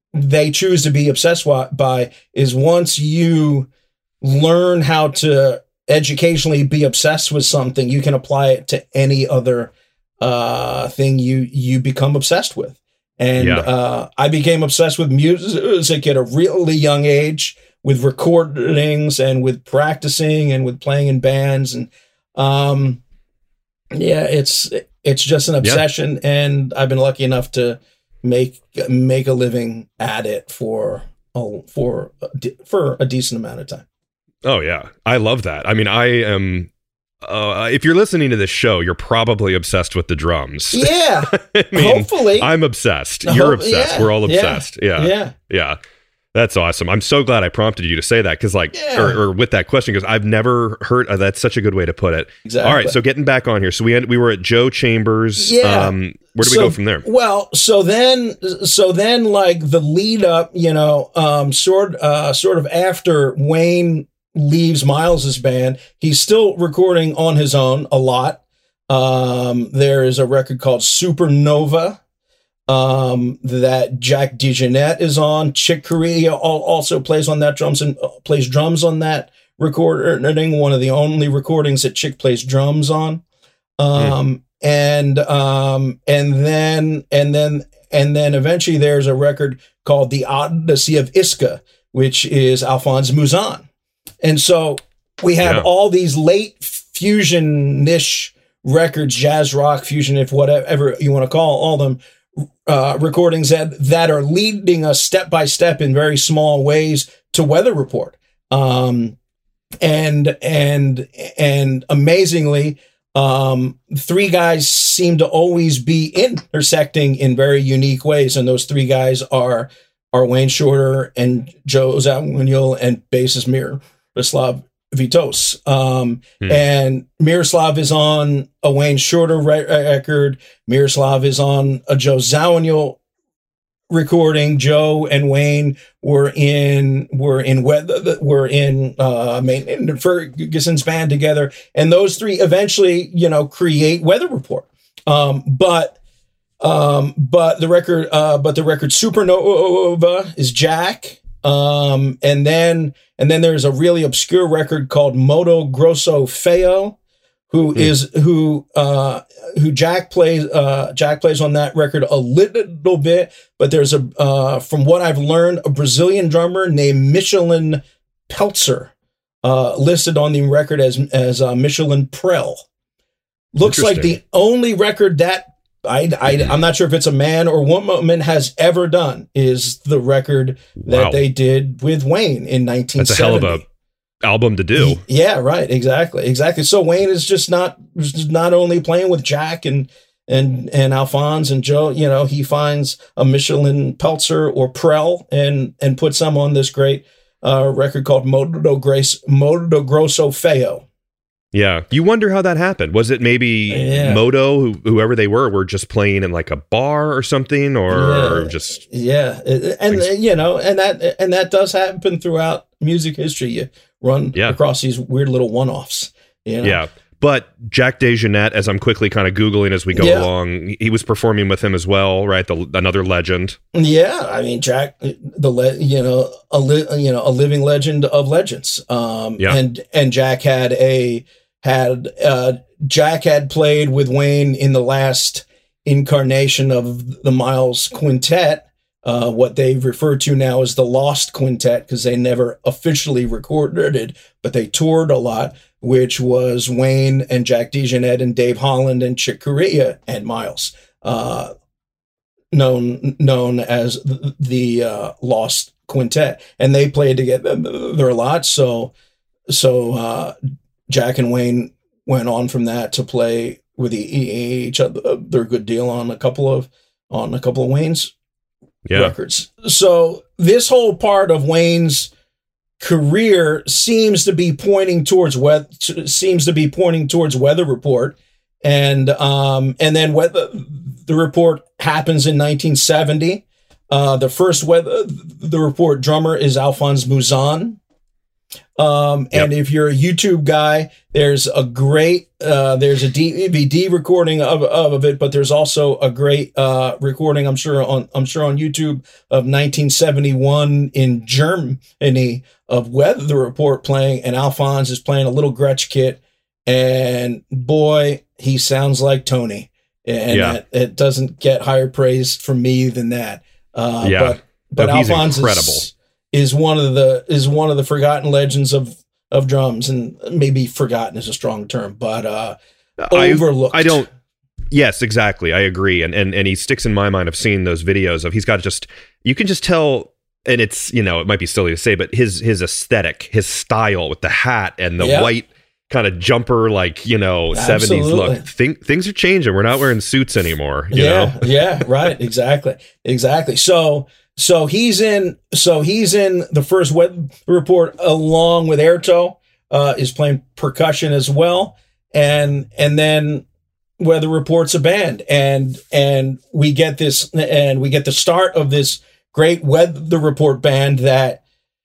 they choose to be obsessed by is once you learn how to educationally be obsessed with something, you can apply it to any other uh, thing you you become obsessed with. And yeah. uh, I became obsessed with music at a really young age, with recordings and with practicing and with playing in bands. And um, yeah, it's it's just an obsession, yeah. and I've been lucky enough to make make a living at it for oh, for for a decent amount of time. Oh yeah, I love that. I mean, I am. Uh, if you're listening to this show, you're probably obsessed with the drums. Yeah, I mean, hopefully. I'm obsessed. You're Hope, obsessed. Yeah, We're all obsessed. Yeah, yeah, yeah. yeah. That's awesome. I'm so glad I prompted you to say that because, like, yeah. or, or with that question, because I've never heard. Uh, that's such a good way to put it. Exactly. All right, so getting back on here, so we had, we were at Joe Chambers. Yeah. Um, where do so, we go from there? Well, so then, so then, like the lead up, you know, um, sort, uh, sort of after Wayne leaves Miles's band, he's still recording on his own a lot. Um, there is a record called Supernova. Um, that Jack DeJohnette is on. Chick Corea also plays on that drums and uh, plays drums on that recording. One of the only recordings that Chick plays drums on. Um, mm. and, um, and then, and then, and then eventually there's a record called The Odyssey of Iska, which is Alphonse Mouzon. And so we have yeah. all these late fusion-ish records, jazz rock fusion, if whatever you want to call all them, Uh, recordings that, that are leading us step by step in very small ways to Weather Report. Um, and, and, and amazingly, um, three guys seem to always be intersecting in very unique ways. And those three guys are, are Wayne Shorter and Joe Zawinul and bassist Miroslav Vitos. Um, hmm. And Miroslav is on a Wayne Shorter re- record. Miroslav is on a Joe Zawinul recording. Joe and Wayne were in were in were in uh, in Ferguson's band together, and those three eventually, you know, create Weather Report. Um, but um, but the record, uh, but the record Supernova is Jack. Um, and then, and then there's a really obscure record called Moto Grosso Feo, who mm. is, who, uh, who Jack plays, uh, Jack plays on that record a little bit, but there's a, uh, from what I've learned, a Brazilian drummer named Michelin Peltzer, uh, listed on the record as, as, uh, Michelin Prell. Looks like the only record that I, I, I'm not sure if it's a man or woman has ever done is the record that wow. they did with Wayne in nineteen seventy. That's a hell of a album to do. Yeah, right. Exactly. Exactly. So Wayne is just not, just not only playing with Jack and, and, and Alphonse and Joe, you know, he finds a Michelin Peltzer or Prell and, and puts them on this great uh, record called Moto Grace, Moto Grosso Feo. Yeah. You wonder how that happened. Was it maybe yeah. Moto, who, whoever they were, were just playing in like a bar or something, or, yeah. or just. Yeah. And, like, you know, and that, and that does happen throughout music history. You run yeah. across these weird little one-offs. You know? Yeah. But Jack DeJohnette, as I'm quickly kind of Googling as we go yeah. along, he was performing with him as well, right? The, another legend. Yeah. I mean, Jack, the, le- you know, a, li- you know, a living legend of legends. Um, yeah. and, and Jack had a, had, uh, Jack had played with Wayne in the last incarnation of the Miles Quintet, uh, what they refer to now as the Lost Quintet, because they never officially recorded it, but they toured a lot, which was Wayne and Jack DeJohnette and Dave Holland and Chick Corea and Miles, uh, known known as the, the uh, Lost Quintet, and they played together a lot. So, so uh, Jack and Wayne went on from that to play with each other. They're a good deal on a couple of on a couple of Wayne's yeah. records. So this whole part of Wayne's career seems to be pointing towards weather, seems to be pointing towards Weather Report, and um, and then weather, the report happens in nineteen seventy. Uh, the first Weather the Report drummer is Alphonse Mouzon, Um, and yep. if you're a YouTube guy, there's a great, uh, there's a D V D recording of, of it, but there's also a great, uh, recording, I'm sure on, I'm sure on YouTube of nineteen seventy-one in Germany of Weather Report playing, and Alphonse is playing a little Gretsch kit, and boy, he sounds like Tony. And yeah. that, it doesn't get higher praise from me than that. Uh, yeah. but, but no, he's Alphonse incredible. Is, is one of the is one of the forgotten legends of of drums, and maybe forgotten is a strong term, but uh overlooked. I, I don't yes, exactly. I agree. And and and he sticks in my mind of seeing those videos of he's got just you can just tell, and it's, you know, it might be silly to say, but his his aesthetic, his style with the hat and the yep. white kind of jumper, like, you know, Absolutely. seventies look. Think things are changing. We're not wearing suits anymore. You yeah, know? yeah, right. Exactly. Exactly. So So he's in. So he's in the first Weather Report along with Airto. Uh, is playing percussion as well, and and then Weather Report's a band, and and we get this, and we get the start of this great Weather Report band that,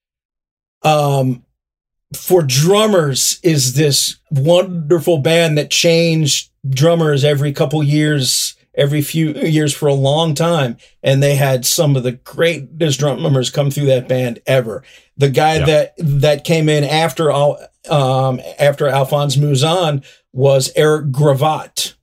um, for drummers is this wonderful band that changed drummers every couple years. Every few years for a long time. And they had some of the greatest drummers come through that band ever. The guy yeah. that, that came in after, um, after Alphonse Mouzon was Eric Gravatt,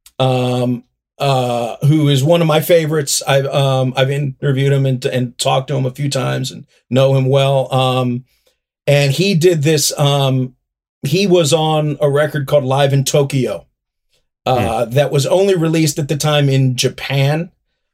um, uh, who is one of my favorites. I've, um, I've interviewed him and, and talked to him a few times and know him well. Um, and he did this, um, he was on a record called Live in Tokyo. Uh, mm. That was only released at the time in Japan.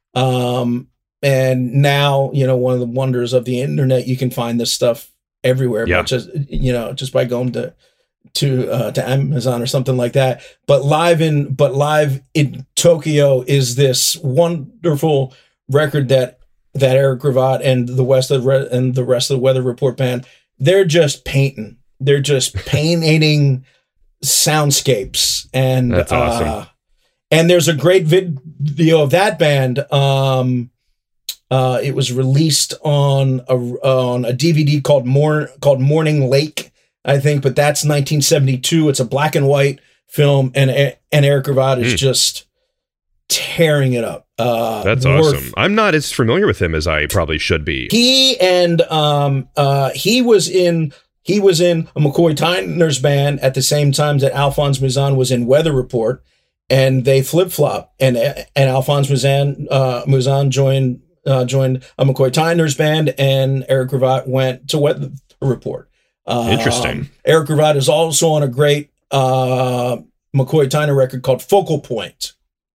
Um, and now, you know, one of the wonders of the internet, you can find this stuff everywhere, yeah. but just, you know, just by going to, to, uh, to Amazon or something like that. But live in, but live in Tokyo is this wonderful record that, that Eric Gravatt and the West of the, and the rest of the Weather Report band, they're just painting, they're just painting soundscapes. And that's awesome. Uh, and there's a great video of that band. Um, uh, it was released on a on a D V D called Morn called Morning Lake, I think, but that's nineteen seventy-two. It's a black and white film, and and Eric Gravatt is mm. just tearing it up. Uh, that's worth, awesome. I'm not as familiar with him as I probably should be. He and um, uh, he was in. He was in a McCoy Tyner's band at the same time that Alphonse Mouzon was in Weather Report, and they flip flop. And and Alphonse Mouzon uh, Mouzon joined uh, joined a McCoy Tyner's band, and Eric Gravatt went to Weather Report. Um, Interesting. Eric Gravatt is also on a great uh, McCoy Tyner record called Focal Point.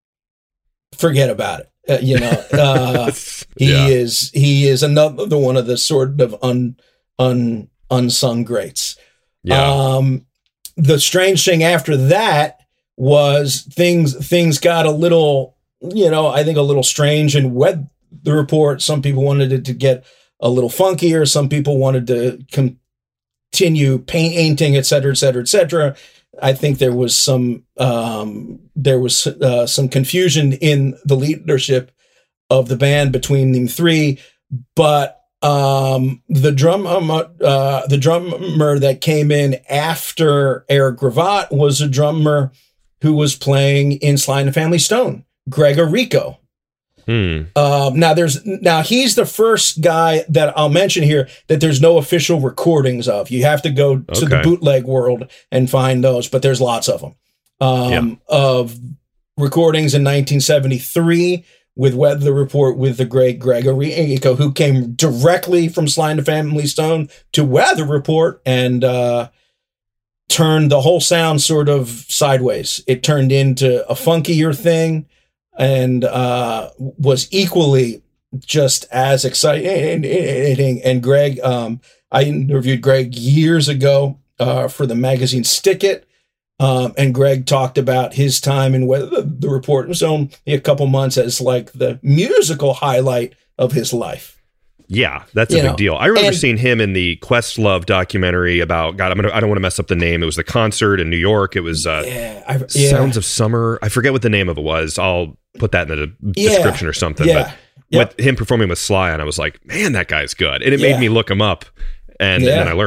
Forget about it. Uh, you know, uh, he yeah. is he is another one of the sort of un un. unsung greats. Yeah. Um, the strange thing after that was things things got a little, you know, I think a little strange in Weather Report. Some people wanted it to get a little funkier. Some people wanted to continue painting, et cetera, et cetera, et cetera. I think there was some um, there was uh, some confusion in the leadership of the band between the three, but Um, the drum, uh, the drummer that came in after Eric Gravatt was a drummer who was playing in Sly and the Family Stone, Greg Errico. Hmm. Um, now there's, now he's the first guy that I'll mention here that there's no official recordings of. You have to go to okay. the bootleg world and find those, but there's lots of them, um, yeah. of recordings in nineteen seventy-three. With Weather Report with the great Greg Errico, who came directly from Sly and the Family Stone to Weather Report and uh, turned the whole sound sort of sideways. It turned into a funkier thing and uh, was equally just as exciting. And Greg, um, I interviewed Greg years ago uh, for the magazine Stick It. Um, and Greg talked about his time in Weather the Report. It was only a couple months as like the musical highlight of his life. Yeah, that's a you big know, deal. I remember and, seeing him in the Questlove documentary about, God, I'm gonna, I don't want to mess up the name. It was the concert in New York. It was uh, yeah, I, yeah. Sounds of Summer. I forget what the name of it was. I'll put that in the yeah, description or something. Yeah, but yep. with him performing with Sly, and I was like, man, that guy's good. And it yeah. made me look him up, and, yeah. and then I learned.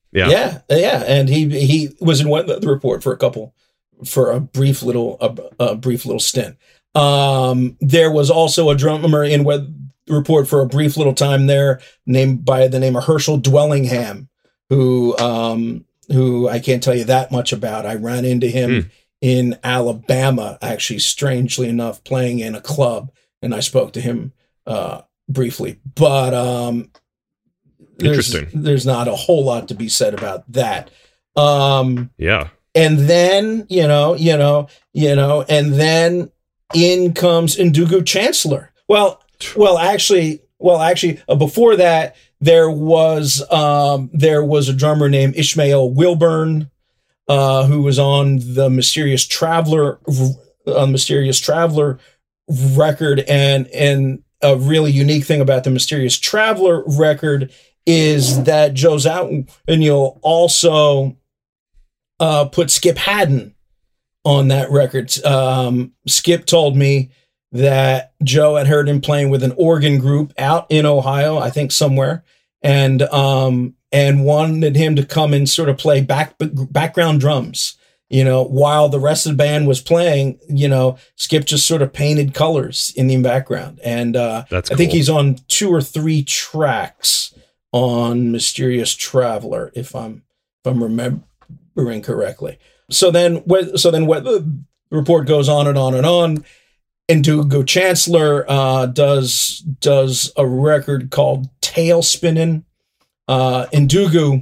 Yeah. Yeah. Yeah. And he, he was in one, the report for a couple, for a brief little, a, a brief little stint. Um, there was also a drummer in what report for a brief little time there named by the name of Herschel Dwellingham, who, um, who I can't tell you that much about. I ran into him mm. in Alabama, actually, strangely enough, playing in a club, and I spoke to him uh, briefly. But um, there's, interesting. There's not a whole lot to be said about that. Um, yeah. And then, you know, you know, you know, and then in comes Ndugu Chancellor. Well, well, actually, well, actually, uh, before that, there was um, there was a drummer named Ishmael Wilburn, uh, who was on the Mysterious Traveler, uh, Mysterious Traveler record, and and a really unique thing about the Mysterious Traveler record is that Joe Zawinul also uh, put Skip Haddon on that record. Um, Skip told me that Joe had heard him playing with an organ group out in Ohio, I think somewhere, and um, and wanted him to come and sort of play back background drums, you know, while the rest of the band was playing. You know, Skip just sort of painted colors in the background, and uh, That's I cool. think he's on two or three tracks on Mysterious Traveler, if I'm if I'm remembering correctly. So then, what? So then, what? The report goes on and on and on. Ndugu Chancellor uh, does does a record called Tail Spinnin'. Uh, Ndugu,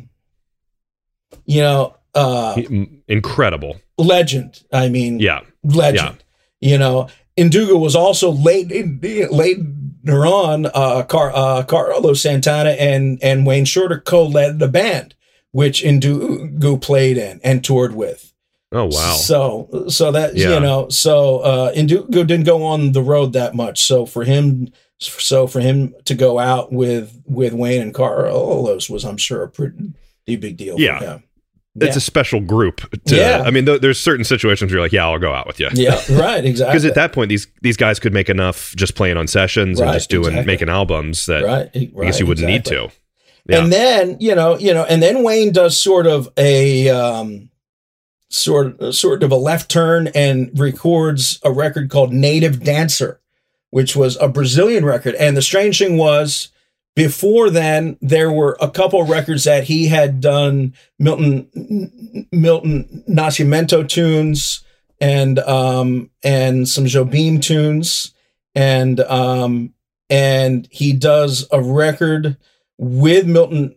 you know, uh, incredible legend. I mean, yeah, legend. Yeah. You know, Ndugu was also late later on. Uh, Car, uh, Carlos Santana and and Wayne Shorter co-led the band, which Ndugu played in and toured with. Oh, wow. So, so that, yeah. you know, so, uh, Ndugu didn't go on the road that much. So for him, so for him to go out with, with Wayne and Carlos was, I'm sure, a pretty big deal yeah. for him. It's yeah. a special group. To, yeah. I mean, th- there's certain situations where you're like, yeah, I'll go out with you. Yeah, right. Exactly. Because at that point, these, these guys could make enough just playing on sessions right, and just doing, exactly. making albums that right, right, I guess you wouldn't exactly. need to. Yeah. And then, you know, you know, and then Wayne does sort of a, um, sort of, sort of a left turn and records a record called Native Dancer, which was a Brazilian record. And the strange thing was, before then, there were a couple of records that he had done Milton Milton Nascimento tunes and um, and some Jobim tunes, and um, and he does a record with Milton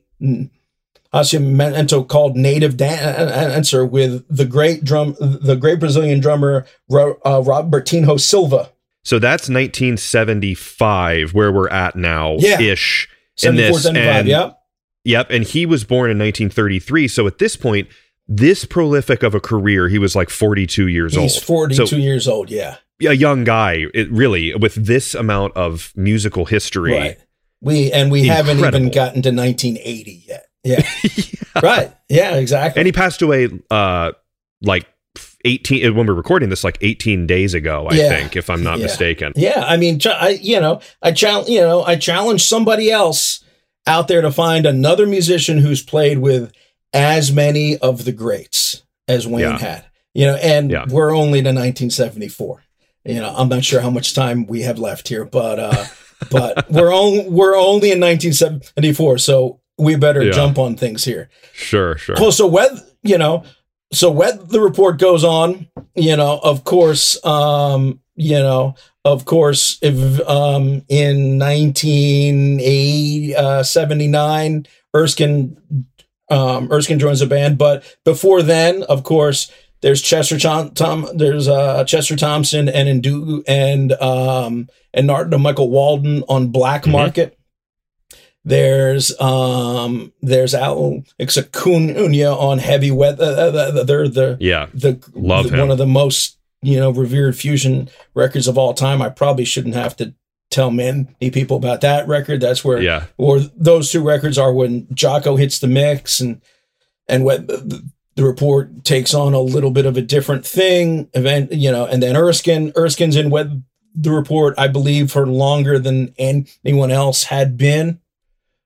Nascimento called Native Dancer with the great drum, the great Brazilian drummer uh, Robertinho Silva. So that's nineteen seventy-five, where we're at now, yeah. ish. seventy-four, seventy-five, yep. Yep, and he was born in nineteen thirty-three. So at this point, this prolific of a career, he was like forty-two years He's old. He's forty-two so, years old, yeah. A young guy, it really, with this amount of musical history. Right. We And we incredible. haven't even gotten to nineteen eighty yet. Yeah. yeah. Right. Yeah, exactly. And he passed away uh, like eighteen when we're recording this, like eighteen days ago, I yeah. think, if I'm not yeah. mistaken. Yeah. I mean, I, you know, I challenge, you know, I challenge somebody else out there to find another musician who's played with as many of the greats as Wayne yeah. had, you know, and yeah. we're only to nineteen seventy-four. You know, I'm not sure how much time we have left here, but, uh, but we're only, we're only in nineteen seventy-four. So we better yeah. jump on things here. Sure, sure. Well, so when, you know, so when the report goes on, you know, of course, um, you know, of course, if um, in nineteen seventy-nine, Erskine, um, Erskine joins the band. But before then, of course, there's Chester Tom, Tom there's uh, Chester Thompson and Ndugu and um, and Narada Michael Walden on Black mm-hmm. Market. There's um there's Alex Acuna on Heavy Weather. They're the yeah the love the, him. one of the most you know revered fusion records of all time. I probably shouldn't have to tell many people about that record. That's where yeah or those two records are when Jocko hits the mix and and when the, the report takes on a little bit of a different thing. Event you know and then Erskine Erskine's in Web the report I believe for longer than anyone else had been.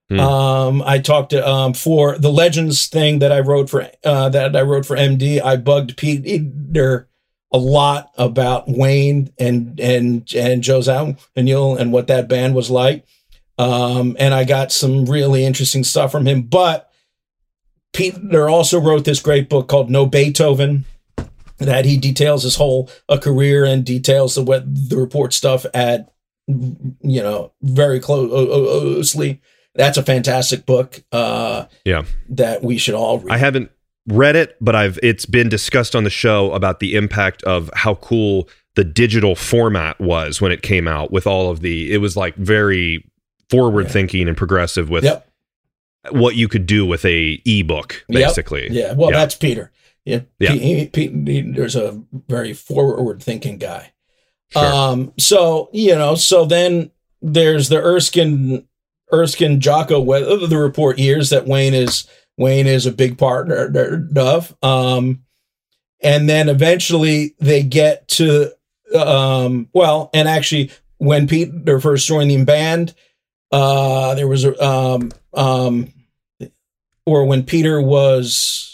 Hmm. Um, I talked to um for the Legends thing that I wrote for uh that I wrote for M D. I bugged Peter a lot about Wayne and and and Joe Zawinul and what that band was like. Um, and I got some really interesting stuff from him. But Peter also wrote this great book called No Beethoven, that he details his whole a career and details the what the report stuff at, you know, very closely. That's a fantastic book. Uh, yeah, that we should all read. I haven't read it, but I've it's been discussed on the show about the impact of how cool the digital format was when it came out. With all of the, it was like very forward yeah. thinking and progressive with yep. what you could do with a ebook, basically. Yep. Yeah, well, yeah. that's Peter. Yeah, yeah. P- P- P- there's a very forward-thinking guy. Sure. Um, so you know, so then there's the Erskine, Erskine Jocko weather the report years that Wayne is Wayne is a big partner of, um, and then eventually they get to um, well, and actually when Peter first joined the band, uh, there was a um, um, or when Peter was.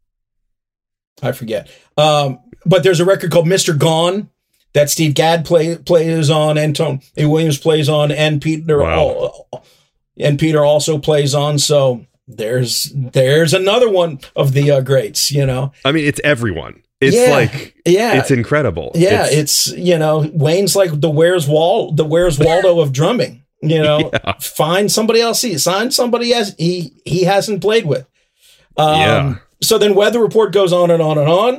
I forget. Um, but there's a record called Mister Gone that Steve Gadd play, plays on, and Tony Williams plays on, and Peter wow. all, and Peter also plays on. So there's there's another one of the uh, greats. You know, I mean, it's everyone. It's yeah, like yeah, it's incredible. Yeah, it's, it's you know, Wayne's like the Where's Wal the Where's Waldo of drumming. You know, yeah. find somebody else. He sign somebody else he he hasn't played with. Um, yeah. So then Weather Report goes on and on and on.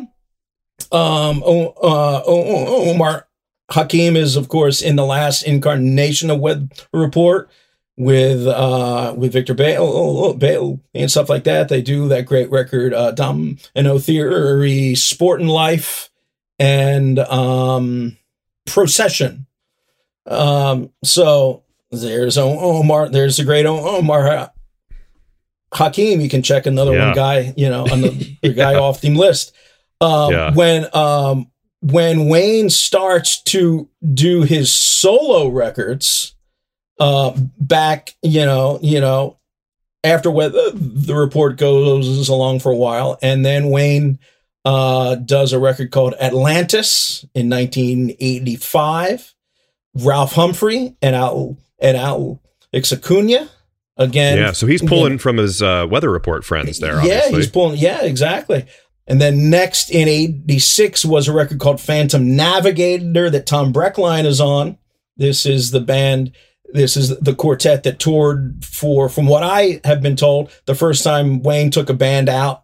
Um, uh, Omar Hakim is, of course, in the last incarnation of Weather Report with uh, with Victor Bale, Bale and stuff like that. They do that great record, uh, Dom and O Theory, Sport and Life, and um, Procession. Um, so there's Omar. There's the great Omar Hakim. You can check another yeah. one guy, you know, another yeah. guy off the list. Um, yeah. When um, when Wayne starts to do his solo records, uh, back, you know, you know, after Weather the Report goes along for a while, and then Wayne uh, does a record called Atlantis in nineteen eighty-five. Ralph Humphrey and Al and Al Ixacunia. Again, yeah. So he's pulling again, from his uh, Weather Report friends there. Yeah, obviously. he's pulling. Yeah, exactly. And then next in eighty-six was a record called Phantom Navigator that Tom Breckline is on. This is the band. This is the quartet that toured for, from what I have been told, the first time Wayne took a band out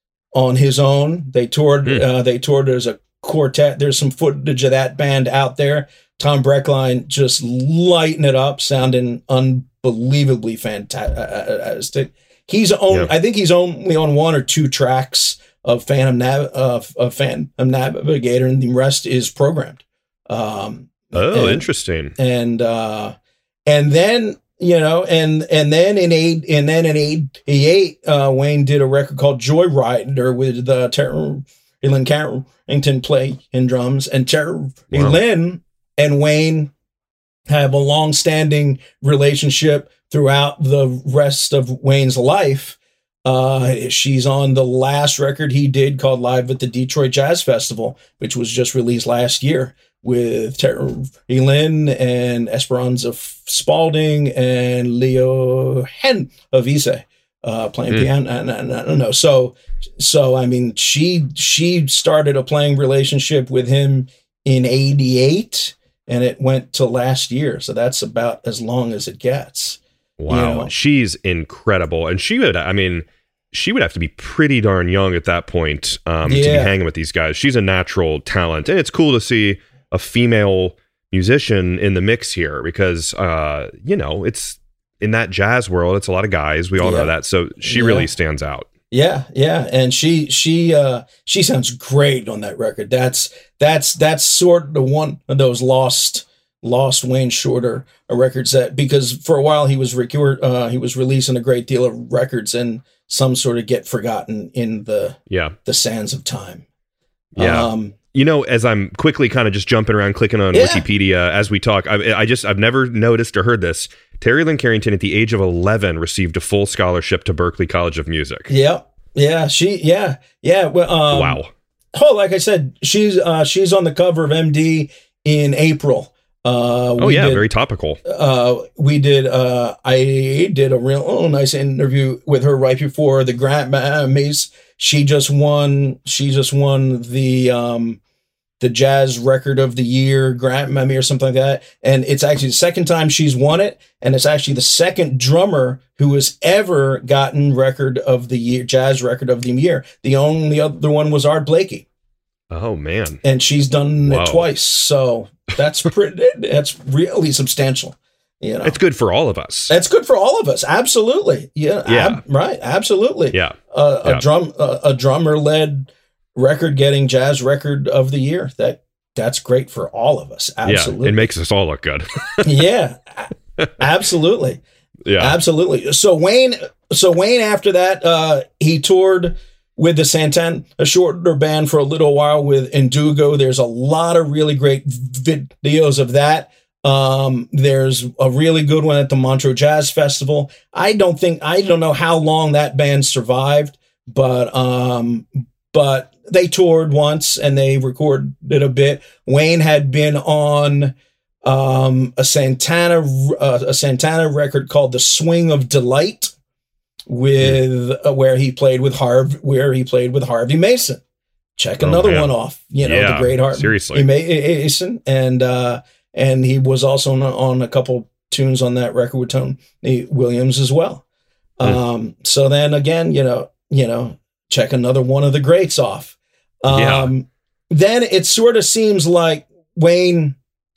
on his own. They toured. Mm. Uh, they toured as a quartet. There's some footage of that band out there. Tom Breckline just lighting it up, sounding unbelievably fantastic. He's on, yep. I think he's only on one or two tracks of Phantom Nav, uh, of Phantom Navigator, and the rest is programmed. Um, oh, and, interesting. And uh, and then you know, and and then in eight, and then in eighty-eight, uh, Wayne did a record called Joyrider with the Terry Lynn Carrington play in drums, and Terry wow. Lynn and Wayne have a long-standing relationship throughout the rest of Wayne's life. Uh, she's on the last record he did called Live at the Detroit Jazz Festival, which was just released last year, with Terry Lynn and Esperanza Spalding and Leo Hen of Ise uh, playing mm. piano. I, I, I don't know. So, so I mean, she she started a playing relationship with him in eighty-eight. And it went to last year. So that's about as long as it gets. Wow. You know? She's incredible. And she would, I mean, she would have to be pretty darn young at that point um, yeah. to be hanging with these guys. She's a natural talent. And it's cool to see a female musician in the mix here because, uh, you know, it's in that jazz world, it's a lot of guys. We all yeah. know that. So she yeah. really stands out. Yeah, yeah, and she she uh, she sounds great on that record. That's that's that's sort of one of those lost lost Wayne Shorter records that, because for a while he was record uh, he was releasing a great deal of records and some sort of get forgotten in the yeah the sands of time. Yeah. Um, You know, as I'm quickly kind of just jumping around, clicking on yeah. Wikipedia as we talk, I, I just, I've never noticed or heard this. Terry Lynn Carrington, at the age of eleven, received a full scholarship to Berklee College of Music. Yep. Yeah. She. Yeah. Yeah. Well. Um, wow. Oh, like I said, she's uh, she's on the cover of M D in April. Uh, oh yeah, did, very topical. Uh, we did. Uh, I did a real oh, nice interview with her right before the Grammys. She just won. She just won the um, the Jazz Record of the Year Grammy or something like that. And it's actually the second time she's won it, and it's actually the second drummer who has ever gotten Record of the Year, Jazz Record of the Year. The only other one was Art Blakey. Oh man! And she's done Whoa. it twice, so that's pretty. That's really substantial. You know, it's good for all of us. That's good for all of us. Absolutely. Yeah. Yeah. Ab- right. Absolutely. Yeah. Uh, yeah. A drum, uh, a drummer led record getting Jazz Record of the Year. That that's great for all of us. Absolutely. Yeah, it makes us all look good. yeah. Absolutely. Yeah. Absolutely. So Wayne. So Wayne. After that, uh, he toured with the Santana Shorter Band for a little while with Indugo. There's a lot of really great videos of that. Um, there's a really good one at the Montreux Jazz Festival. I don't think, I don't know how long that band survived, but, um, but they toured once and they recorded a bit. Wayne had been on, um, a Santana, uh, a Santana record called The Swing of Delight, with uh, where he played with Harv, where he played with Harvey Mason. Check another oh, one off. You know, yeah, the great Harvey seriously. Mason, and uh, and he was also on, on a couple tunes on that record with Tony Williams as well. Mm. Um, so then again, you know, you know, check another one of the greats off. Um, yeah. Then it sort of seems like Wayne,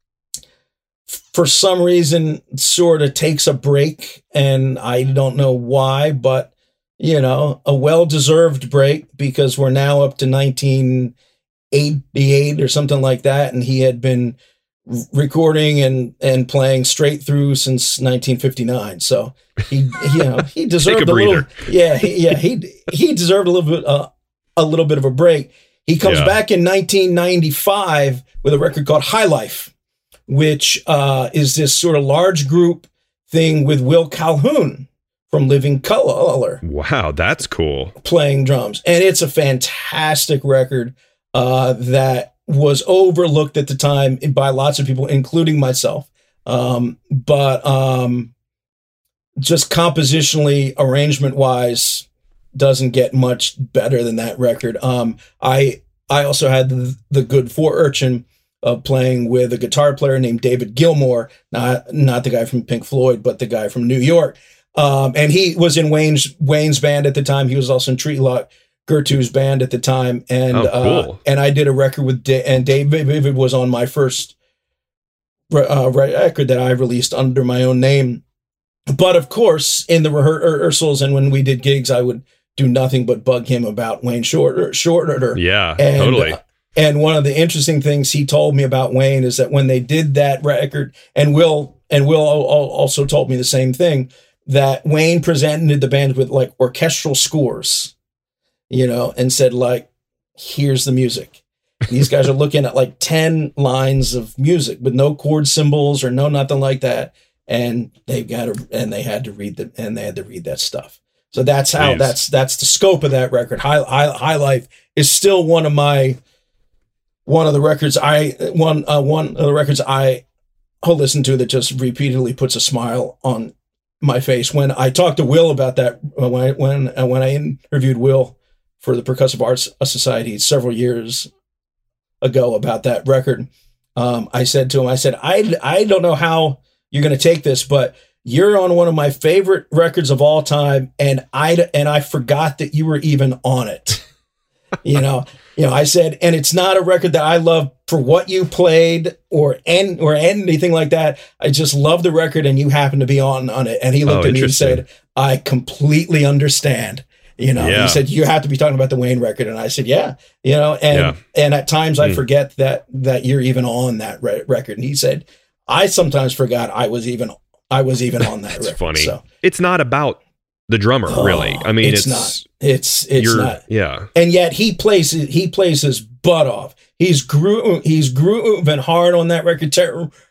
for some reason, sort of takes a break, and I don't know why, but, you know, a well-deserved break, because we're now up to nineteen eighty-eight or something like that, and he had been recording and, and playing straight through since nineteen fifty-nine. So he, you know, he deserved Take a, a breather. little, yeah, he, yeah, he he deserved a little bit, uh, a little bit of a break. He comes yeah. back in nineteen ninety-five with a record called High Life, which uh, is this sort of large group thing with Will Calhoun from Living Colour. Wow, that's cool. Playing drums. And it's a fantastic record uh, that was overlooked at the time by lots of people, including myself. Um, but um, just compositionally, arrangement-wise, doesn't get much better than that record. Um, I I also had the, the good fortune of playing with a guitar player named David Gilmour, not not the guy from Pink Floyd, but the guy from New York. Um, and he was in Wayne's Wayne's band at the time. He was also in Treelock Gertrude's band at the time. And oh, cool. uh, and I did a record with da- and David was on my first uh, record that I released under my own name. But of course, in the rehearsals and when we did gigs, I would do nothing but bug him about Wayne Shorter. Shorter. Yeah, and, totally. Uh, And one of the interesting things he told me about Wayne is that when they did that record, and Will and Will also told me the same thing, that Wayne presented the band with like orchestral scores, you know, and said like, here's the music. These guys are looking at like ten lines of music with no chord symbols or no nothing like that. And they've got to, and they had to read the, and they had to read that stuff. So that's how, nice. that's, that's the scope of that record. High, High, High Life is still one of my, one of the records I, one, uh, one of the records I listen to that just repeatedly puts a smile on my face. When I talked to Will about that, when I, when, uh, when I interviewed Will for the Percussive Arts Society several years ago about that record, um, I said to him, I said, I, I don't know how you're going to take this, but you're on one of my favorite records of all time. And I, and I forgot that you were even on it. you know, you know, I said, and it's not a record that I love for what you played or, and, or anything like that. I just love the record and you happen to be on, on it. And he looked oh, at me and said, I completely understand. You know, yeah. He said, you have to be talking about the Wayne record. And I said, yeah, you know, and, yeah. and at times mm. I forget that, that you're even on that re- record. And he said, I sometimes forgot I was even, I was even on that That's record. funny. So it's not about the drummer, oh, really. I mean, it's, it's not, it's, it's not. Yeah. And yet he plays, he plays his butt off. He's gro- he's grooving hard on that record. Ter-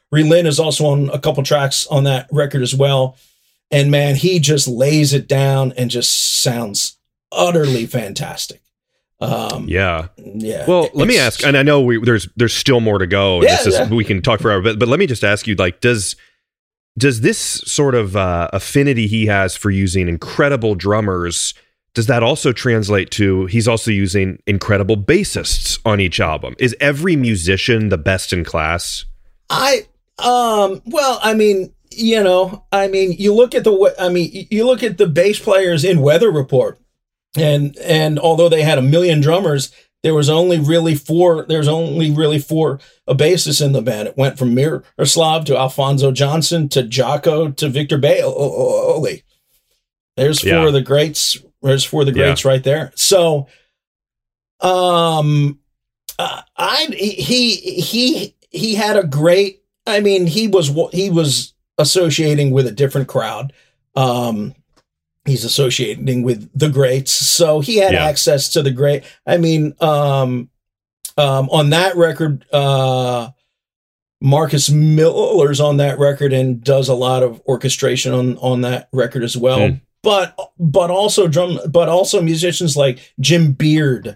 Lynn is also on a couple tracks on that record as well. And man, he just lays it down and just sounds utterly fantastic. Um, yeah. Yeah. Well, let me ask, and I know we, there's there's still more to go. And Yeah, this is, yeah. we can talk forever, but but let me just ask you, like, does does this sort of uh, affinity he has for using incredible drummers, does that also translate to he's also using incredible bassists on each album? Is every musician the best in class? I um. Well, I mean, you know, I mean, you look at the, I mean, you look at the bass players in Weather Report, and and although they had a million drummers, there was only really four. There's only really four a bassist in the band. It went from Miroslav to Alfonso Johnson to Jocko to Victor Bailey. There's four Yeah. of the greats. There's four of the Yeah. greats right there. So, um, uh, I he he he had a great. I mean, he was he was associating with a different crowd. Um, he's associating with the greats, so he had Yeah. access to the great. I mean, um, um, on that record, uh, Marcus Miller's on that record and does a lot of orchestration on on that record as well. Mm. But but also drum, but also musicians like Jim Beard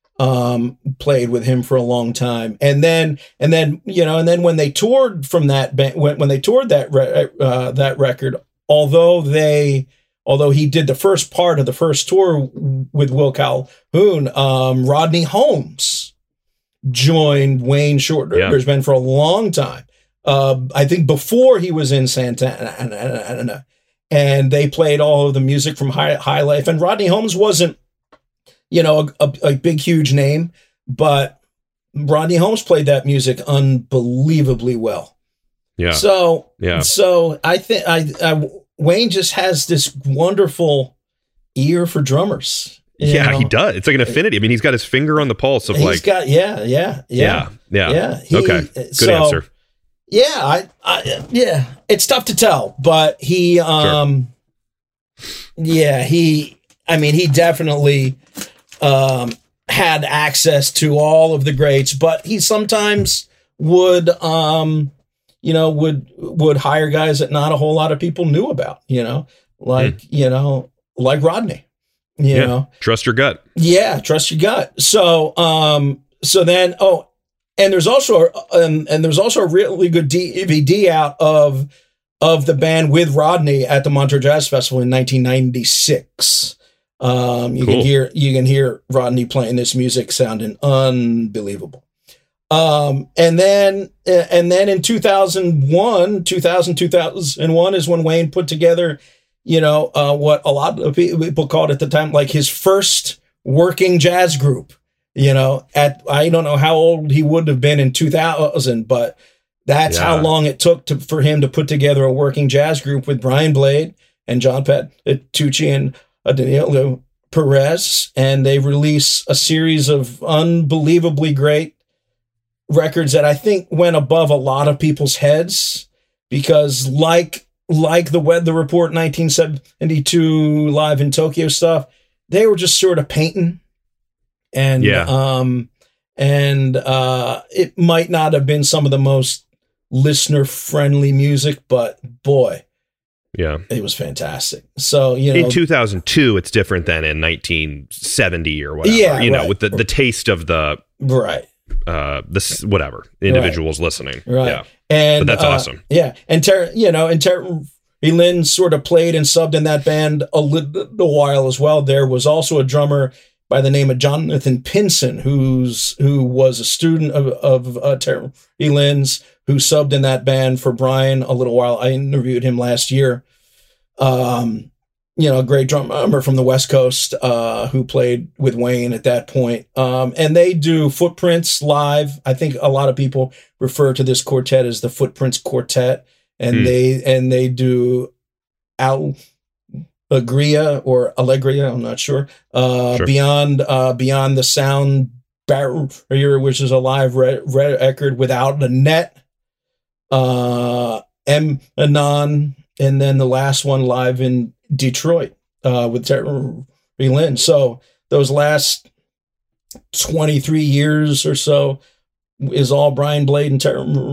um played with him for a long time, and then and then you know and then when they toured from that band, when, when they toured that re- uh that record, although they although he did the first part of the first tour with Will Calhoun, um Rodney Holmes joined Wayne Shorter's Yeah. band for a long time. uh I think before he was in Santana, and they played all of the music from High, High Life, and Rodney Holmes wasn't, you know, a, a, a big, huge name, but Rodney Holmes played that music unbelievably well. Yeah. So, Yeah. so I think I, I Wayne just has this wonderful ear for drummers. you Yeah, know? he does. It's like an affinity. I mean, he's got his finger on the pulse of He's like, got, yeah, yeah, yeah, yeah, yeah. yeah. He- okay. Good so, answer. Yeah, I, I, yeah, it's tough to tell, but he, um, yeah, he, I mean, he definitely, um, had access to all of the greats, but he sometimes would, um, you know, would, would hire guys that not a whole lot of people knew about, you know, like, you know, like Rodney, you Yeah. know, Trust your gut. yeah, trust your gut. So, um, so then, oh, and there's also, um, and there's also a really good D V D out of of the band with Rodney at the Montreux Jazz Festival in nineteen ninety-six. Um, you Cool. can hear you can hear Rodney playing this music, sounding unbelievable. Um, and then and then in two thousand one, two thousand, two thousand one is when Wayne put together, you know, uh, what a lot of people called at the time like his first working jazz group. You know, at I don't know how old he would have been in two thousand, but that's Yeah. how long it took to, for him to put together a working jazz group with Brian Blade and John Petrucci and uh, Danilo Perez. And they release a series of unbelievably great records that I think went above a lot of people's heads, because like, like the Weather Report nineteen seventy-two Live in Tokyo stuff, they were just sort of painting. And, Yeah. um, and, uh, it might not have been some of the most listener friendly music, but boy, Yeah. it was fantastic. So, you know, In two thousand two, it's different than in nineteen seventy or whatever. Yeah, you know, right. with the, the taste of the right. uh this whatever individuals listening. Right. Yeah. And But that's uh, awesome. Yeah. And, Ter- you know, and Terry Lynn sort of played and subbed in that band a little while as well. There was also a drummer by the name of Jonathan Pinson, who's who was a student of, of uh, Terry Lynn's, who subbed in that band for Brian a little while. I interviewed him last year. Um, you know, a great drummer from the West Coast, uh, who played with Wayne at that point. Um, and they do Footprints live. I think a lot of people refer to this quartet as the Footprints Quartet, and Hmm. they and they do Al Allegria or Allegria, I'm not sure. Uh, Sure. Beyond uh, Beyond the Sound Barrier, which is a live re- record without a net. Uh, M Anon, and then the last one live in Detroit uh, with Terry Lynn. So those last twenty-three years or so is all Brian Blade and Terry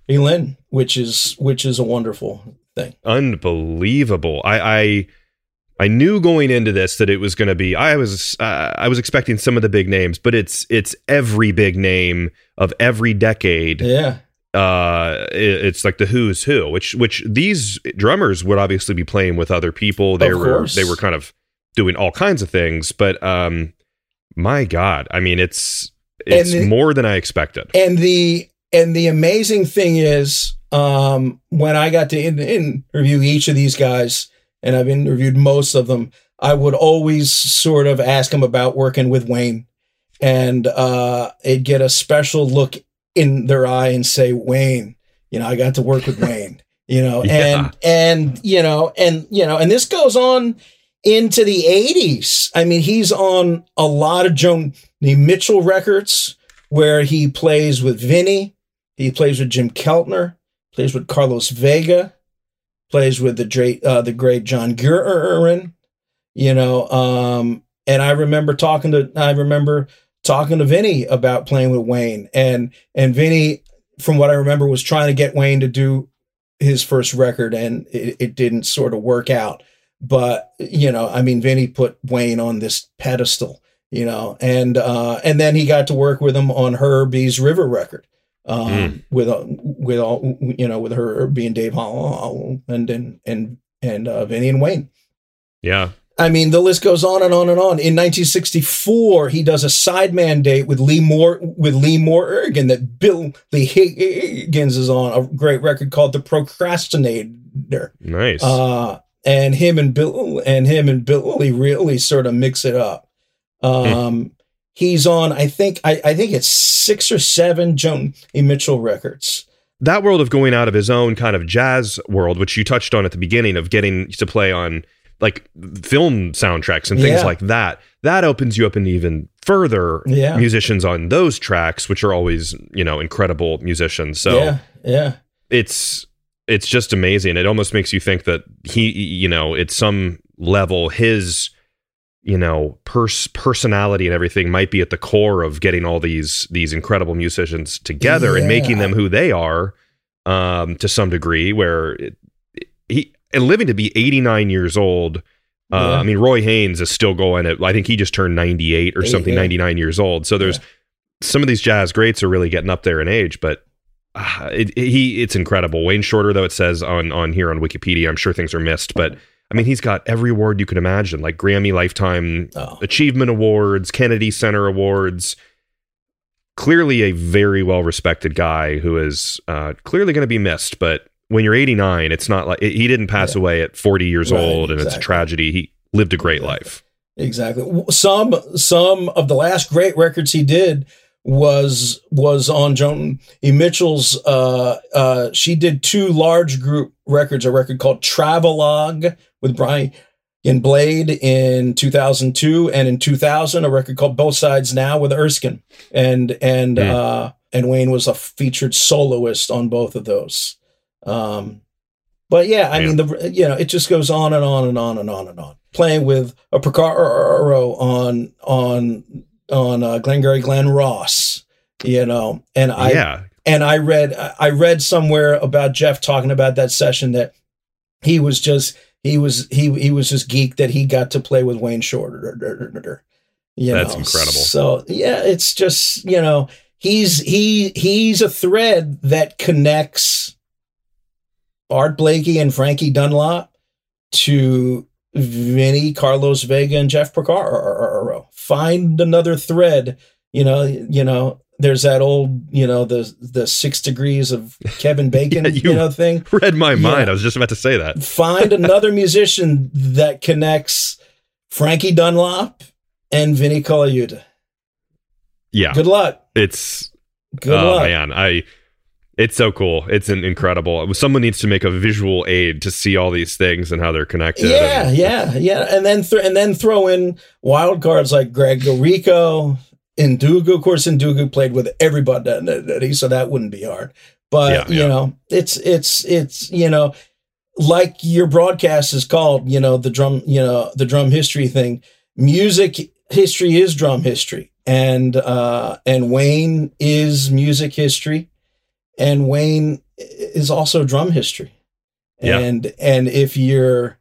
Lynn, which is which is a wonderful thing. Unbelievable. I I, I knew going into this that it was going to be. I was uh, I was expecting some of the big names, but it's it's every big name of every decade. Yeah. Uh, it, it's like the who's who, which which these drummers would obviously be playing with other people. They Of were course. they were kind of doing all kinds of things, but um, my God, I mean, it's it's And the- more than I expected. And the and the amazing thing is, um, when I got to in, interview each of these guys, and I've interviewed most of them, I would always sort of ask them about working with Wayne, and uh, it'd get a special look in their eye and say, Wayne, you know, I got to work with Wayne, you know, Yeah. and and you know, and you know, and this goes on into the eighties. I mean, he's on a lot of Joni Mitchell records where he plays with Vinny, he plays with Jim Keltner, plays with Carlos Vega, plays with the great, uh, the great John Guerin, you know. Um, and I remember talking to, I remember talking to Vinny about playing with Wayne, and and Vinny, from what I remember, was trying to get Wayne to do his first record, and it, it didn't sort of work out. But, you know, I mean, Vinny put Wayne on this pedestal, you know, and uh, and then he got to work with him on Herbie's River record, um, Mm. with uh, with all, you know, with Herbie and Dave Holland and and and and uh, Vinny and Wayne. Yeah. I mean, the list goes on and on and on. In nineteen sixty-four, he does a sideman date with Lee Moore with Lee Morgan that Billy Higgins is on, a great record called The Procrastinator. Nice. Uh, and him and Bill and him and Billy really sort of mix it up. Um, he's on, I think, I, I think it's six or seven Joni Mitchell records. That world of going out of his own kind of jazz world, which you touched on at the beginning, of getting to play on like film soundtracks and things Yeah. like that, that opens you up into even further Yeah. musicians on those tracks, which are always, you know, incredible musicians. So yeah, yeah, it's it's just amazing. It almost makes you think that he, you know, at some level, his, you know, pers- personality and everything might be at the core of getting all these these incredible musicians together and making Yeah. them who they are, um, to some degree. Where it, he and living to be eighty-nine years old. Uh, Yeah. I mean, Roy Haynes is still going at, I think he just turned ninety-eight or something, Yeah. ninety-nine years old. So there's Yeah. some of these jazz greats are really getting up there in age, but uh, it, it- he it's incredible. Wayne Shorter, though, it says on on here on Wikipedia, I'm sure things are missed, but I mean, he's got every award you could imagine, like Grammy Lifetime Oh. Achievement Awards, Kennedy Center Awards. Clearly a very well respected guy who is uh, clearly going to be missed, but when you're eighty-nine, it's not like he didn't pass Yeah. away at forty years Right, old, and it's a exactly. tragedy. He lived a great Exactly. life. Exactly. Some some of the last great records he did was was on Joni Mitchell's. Uh, uh, she did two large group records. A record called Travelogue with Brian and Blade in two thousand two, and in two thousand, a record called Both Sides Now with Erskine, and and Hmm. uh, and Wayne was a featured soloist on both of those. Um, but yeah, I Yeah. mean, the you know, it just goes on and on and on and on and on. Playing with a Picaro on on on uh, Glengarry Glen Ross, you know, and I yeah, and I read I read somewhere about Jeff talking about that session that he was just he was he he was just geeked that he got to play with Wayne Shorter. You That's know? incredible. So yeah, it's just, you know, he's he he's a thread that connects Art Blakey and Frankie Dunlop to Vinny, Carlos Vega, and Jeff Porcaro. Find another thread. You know, you know, there's that old, you know, the the six degrees of Kevin Bacon, Yeah, you- you know, thing. read my mind. Yeah. I was just about to say that. Find another musician that connects Frankie Dunlop and Vinny Colaiuta. Yeah, Good luck. it's Good oh luck. man, I. It's so cool. It's an incredible. Someone needs to make a visual aid to see all these things and how they're connected. Yeah, and- yeah, yeah, and then th- and then throw in wild cards like Greg Rico, Ndugu. Of course, Ndugu played with everybody, so that wouldn't be hard. But Yeah, you yeah. know, it's it's it's you know, like your broadcast is called, you know, the drum, you know, the drum history thing. Music history is drum history, and uh, and Wayne is music history. and Wayne is also drum history. Yeah. And and if you're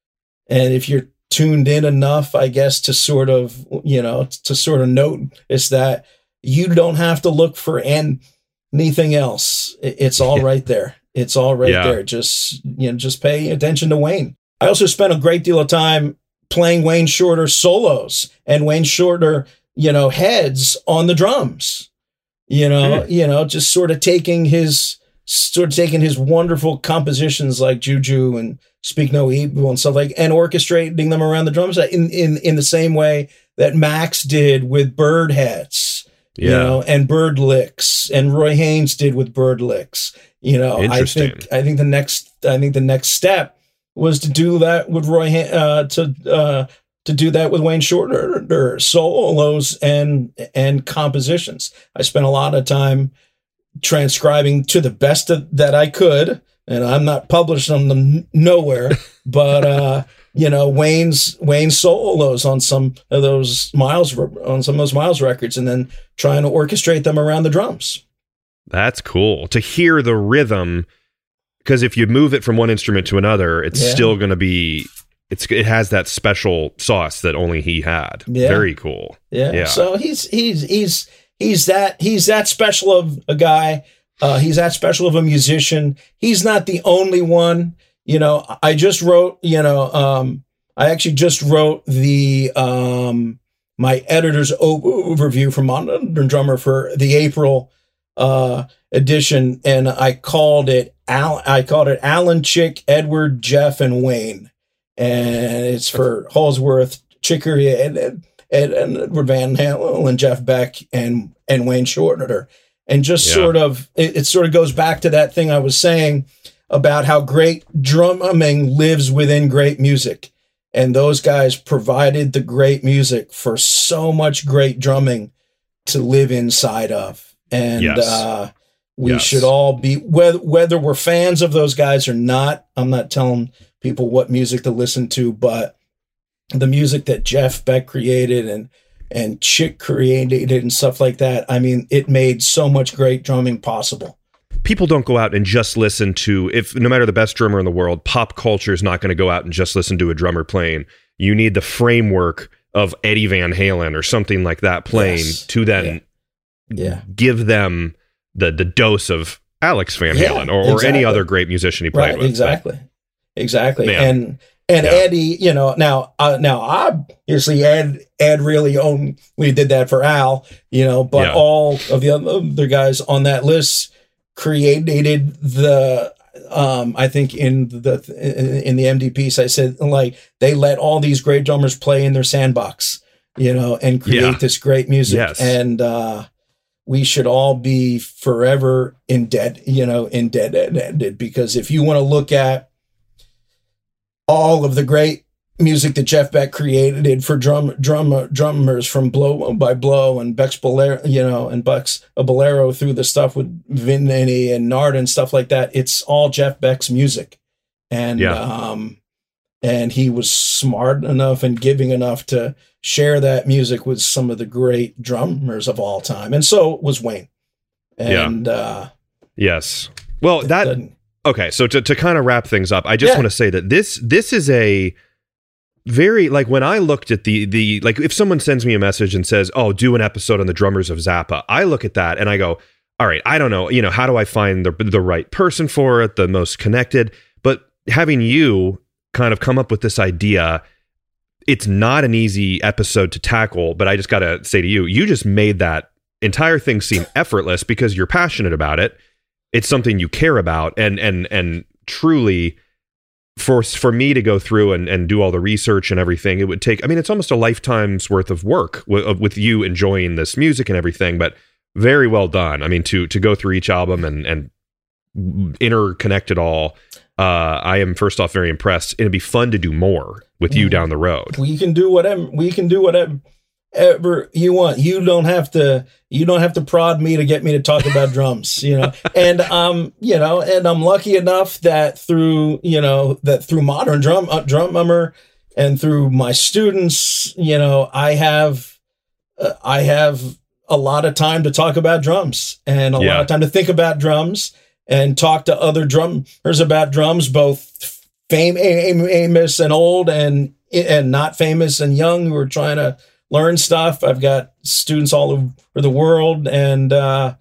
and if you're tuned in enough, I guess, to sort of, you know, to sort of notice that you don't have to look for anything else. It's all Yeah. right there. It's all right Yeah. there. Just, you know, just pay attention to Wayne. I also spent a great deal of time playing Wayne Shorter solos and Wayne Shorter, you know, heads on the drums. You know, Mm. you know, just sort of taking his sort of taking his wonderful compositions like Juju and Speak No Evil and stuff like, and orchestrating them around the drums in in in the same way that Max did with Bird Heads, you Yeah. know, and Bird Licks, and Roy Haynes did with Bird Licks. You know, I Interesting. think I think the next I think the next step was to do that with Roy Ha- uh, to uh, to do that with Wayne Shorter solos and and compositions. I spent a lot of time transcribing to the best of, that I could, and I'm not publishing them nowhere, but uh, you know, Wayne's Wayne's solos on some of those Miles on some of those Miles records, and then trying to orchestrate them around the drums. That's cool to hear the rhythm, because if you move it from one instrument to another, it's Yeah. still going to be, it's it has that special sauce that only he had. Yeah. Very cool. Yeah. Yeah. So he's he's he's he's that he's that special of a guy. Uh, he's that special of a musician. He's not the only one. You know, I just wrote. You know, um, I actually just wrote the um, my editor's overview for Modern Drummer for the April uh, edition, and I called it Al. I called it Alan, Chick, Edward, Jeff, and Wayne, and it's for Holsworth, Chicory, and. and And, and Edward Van Halen and Jeff Beck and and Wayne Shorter, and just Yeah. sort of it, it sort of goes back to that thing I was saying about how great drumming lives within great music, and those guys provided the great music for so much great drumming to live inside of, and Yes. uh, we Yes. should all be whether whether we're fans of those guys or not. I'm not telling people what music to listen to, but the music that Jeff Beck created and and Chick created and stuff like that. I mean, it made so much great drumming possible. People don't go out and just listen to, if no matter the best drummer in the world, pop culture is not going to go out and just listen to a drummer playing. You need the framework of Eddie Van Halen or something like that playing Yes. to then Yeah. Yeah. give them the the dose of Alex Van Yeah, Halen or, or any exactly. other great musician he played Right. with. Exactly. Exactly. Man. And and Yeah. Eddie, you know, now uh, now obviously Ed Ed really only did that for Al, you know, but Yeah. all of the other guys on that list created the um I think in the in the M D piece I said, like, they let all these great drummers play in their sandbox, you know, and create Yeah. this great music. Yes. And uh we should all be forever indebted, you know, indebted, because if you want to look at all of the great music that Jeff Beck created for drum drum drummers, from Blow by Blow and Beck's Bolero, you know, and Buck's a Bolero through the stuff with Vinny and Nard and stuff like that. It's all Jeff Beck's music, and Yeah. um, and he was smart enough and giving enough to share that music with some of the great drummers of all time, and so was Wayne. And uh, Yes. Well, that the- okay. So to, to kind of wrap things up, I just Yeah. want to say that this this is a very, like, when I looked at the the like, if someone sends me a message and says, "Oh, do an episode on the drummers of Zappa," I look at that and I go, "All right, I don't know, you know, how do I find the the right person for it, the most connected?" But having you kind of come up with this idea, it's not an easy episode to tackle. But I just got to say to you, you just made that entire thing seem effortless because you're passionate about it. It's something you care about, and and and truly, for for me to go through and, and do all the research and everything, it would take, I mean, it's almost a lifetime's worth of work with, with you enjoying this music and everything, but very well done. I mean, to to go through each album and and interconnect it all, uh, I am first off very impressed. It'd be fun to do more with you Mhm. down the road. we can do whatever we can do whatever ever you want. You don't have to you don't have to prod me to get me to talk about drums, you know. And um, you know, and I'm lucky enough that through, you know, that through Modern Drum uh, Drummer and through my students, you know, I have uh, I have a lot of time to talk about drums and a Yeah. lot of time to think about drums and talk to other drummers about drums, both fame, famous and old, and and not famous and young, who are trying to learn stuff. I've got students all over the world, and uh,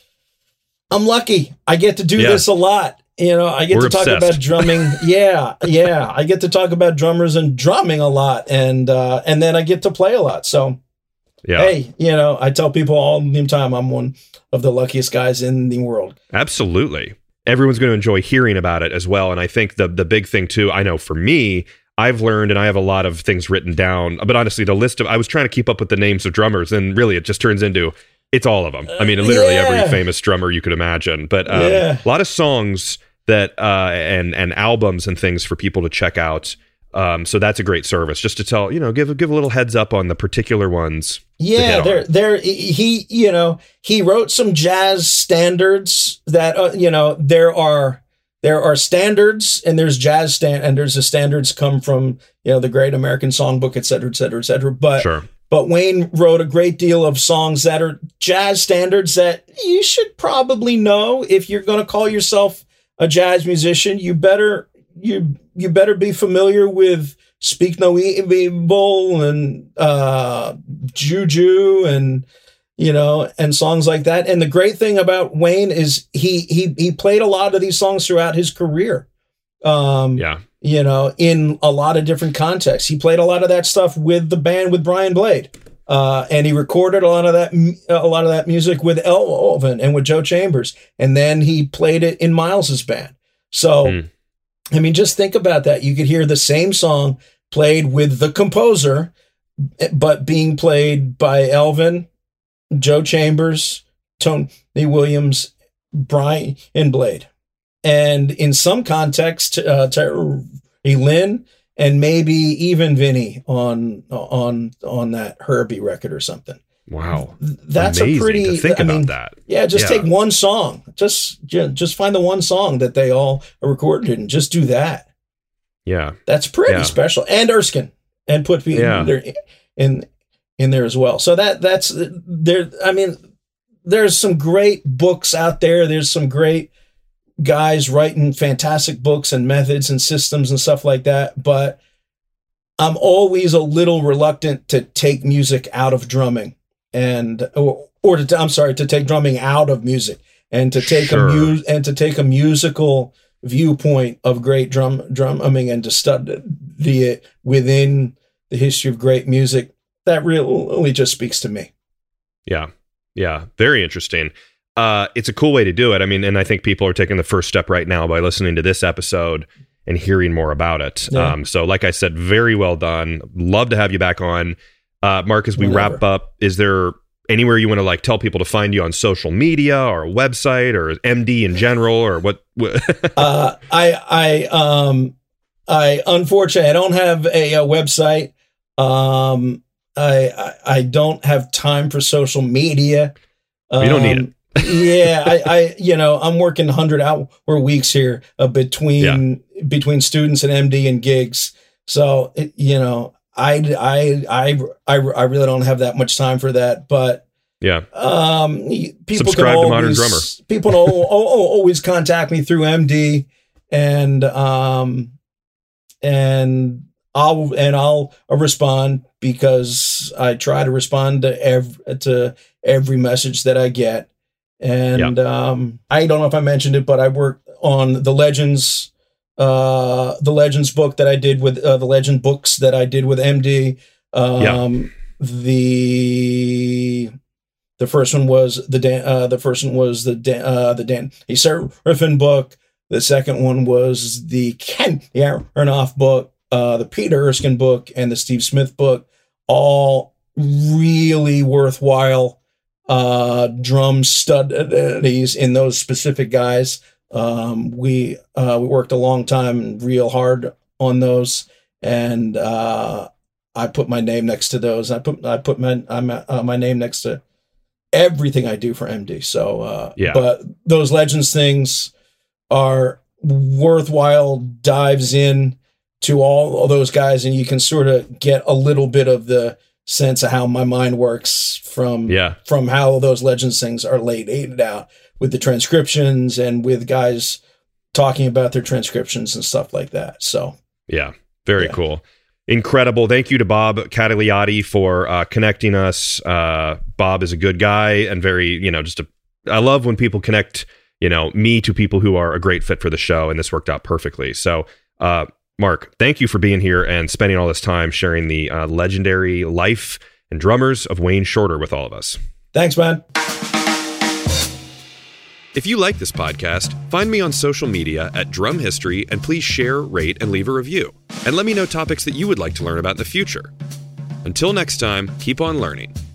I'm lucky. I get to do Yeah. this a lot. You know, I get We're to talk obsessed. about drumming. Yeah, yeah. I get to talk about drummers and drumming a lot, and uh, and then I get to play a lot. So, Yeah. hey, you know, I tell people all the time I'm one of the luckiest guys in the world. Absolutely. Everyone's going to enjoy hearing about it as well. And I think the the big thing too, I know for me, I've learned, and I have a lot of things written down, but honestly, the list of, I was trying to keep up with the names of drummers, and really it just turns into, it's all of them. I mean, literally yeah. every famous drummer you could imagine, but um, Yeah. a lot of songs that, uh, and, and albums and things for people to check out. Um, so that's a great service, just to tell, you know, give, give a little heads up on the particular ones. Yeah, hit there, on. there. He, you know, he wrote some jazz standards that, uh, you know, there are, there are standards, and there's jazz stand, and there's the standards come from, you know, the Great American Songbook, et cetera, et cetera, et cetera. But, Sure. but Wayne wrote a great deal of songs that are jazz standards that you should probably know if you're going to call yourself a jazz musician. You better, you, you better be familiar with Speak No Evil and uh, Juju and, you know, and songs like that. And the great thing about Wayne is he he he played a lot of these songs throughout his career. Um, Yeah. You know, in a lot of different contexts. He played a lot of that stuff with the band with Brian Blade. Uh, and he recorded a lot of that, a lot of that music with Elvin and with Joe Chambers. And then he played it in Miles's band. So, Mm. I mean, just think about that. You could hear the same song played with the composer, but being played by Elvin, Joe Chambers, Tony Williams, Brian Blade. And in some context, uh, Terry Lynn, and maybe even Vinny on on on that Herbie record or something. Wow. That's Amazing a pretty. to think I about mean, that. yeah, just Yeah. take one song. Just ju- just find the one song that they all recorded and just do that. Yeah. That's pretty Yeah. special. And Erskine, and put me Yeah. in there in in there as well. So that that's there. I mean, there's some great books out there. There's some great guys writing fantastic books and methods and systems and stuff like that. But I'm always a little reluctant to take music out of drumming and, or, or to, I'm sorry, to take drumming out of music and to take Sure. a mu- and to take a musical viewpoint of great drum drumming and to study it within the history of great music. That really just speaks to me. Yeah. Yeah. Very interesting. Uh, it's a cool way to do it. I mean, and I think people are taking the first step right now by listening to this episode and hearing more about it. Yeah. Um, so like I said, very well done. Love to have you back on. Uh, Mark, as we Whenever. wrap up, is there anywhere you want to like tell people to find you on social media or a website or M D in general or what? what uh, I, I, um, I, unfortunately, I don't have a, a website. Um, I, I, I don't have time for social media. Um, You don't need it. yeah, I, I, you know, I'm working hundred hour weeks here uh, between between students and M D and gigs. So it, you know, I, I, I, I, I really don't have that much time for that. But yeah. um, people Subscribe can to Modern always, Drummer. People can al- al- always contact me through M D, and um, and I'll and I'll respond because I try to respond to every to every message that I get. And um, I don't know if I mentioned it, but I worked on the Legends, uh, the Legends book that I did with uh, the Legend books that I did with M D. Um, Yeah. The the first one was the Dan, uh, the first one was the Dan, uh, the Dan Seraphin book. The second one was the Ken Aronoff book, uh, the Peter Erskine book, and the Steve Smith book. All really worthwhile uh drum studies in those specific guys. Um we uh we worked a long time and real hard on those, and uh I put my name next to those. I put I put my I'm uh, my name next to everything I do for M D. So uh Yeah. but those Legends things are worthwhile dives in to all, all those guys, and you can sort of get a little bit of the sense of how my mind works from yeah. from how those Legends things are laid, laid out with the transcriptions and with guys talking about their transcriptions and stuff like that. So yeah, very yeah. cool. Incredible. Thank you to Bob Cataliotti for uh, connecting us. Uh, Bob is a good guy and very, you know, just a, I love when people connect, you know, me to people who are a great fit for the show, and this worked out perfectly. So, uh, Mark, thank you for being here and spending all this time sharing the uh, legendary life and drummers of Wayne Shorter with all of us. Thanks, man. If you like this podcast, find me on social media at Drum History, and please share, rate, and leave a review. And let me know topics that you would like to learn about in the future. Until next time, keep on learning.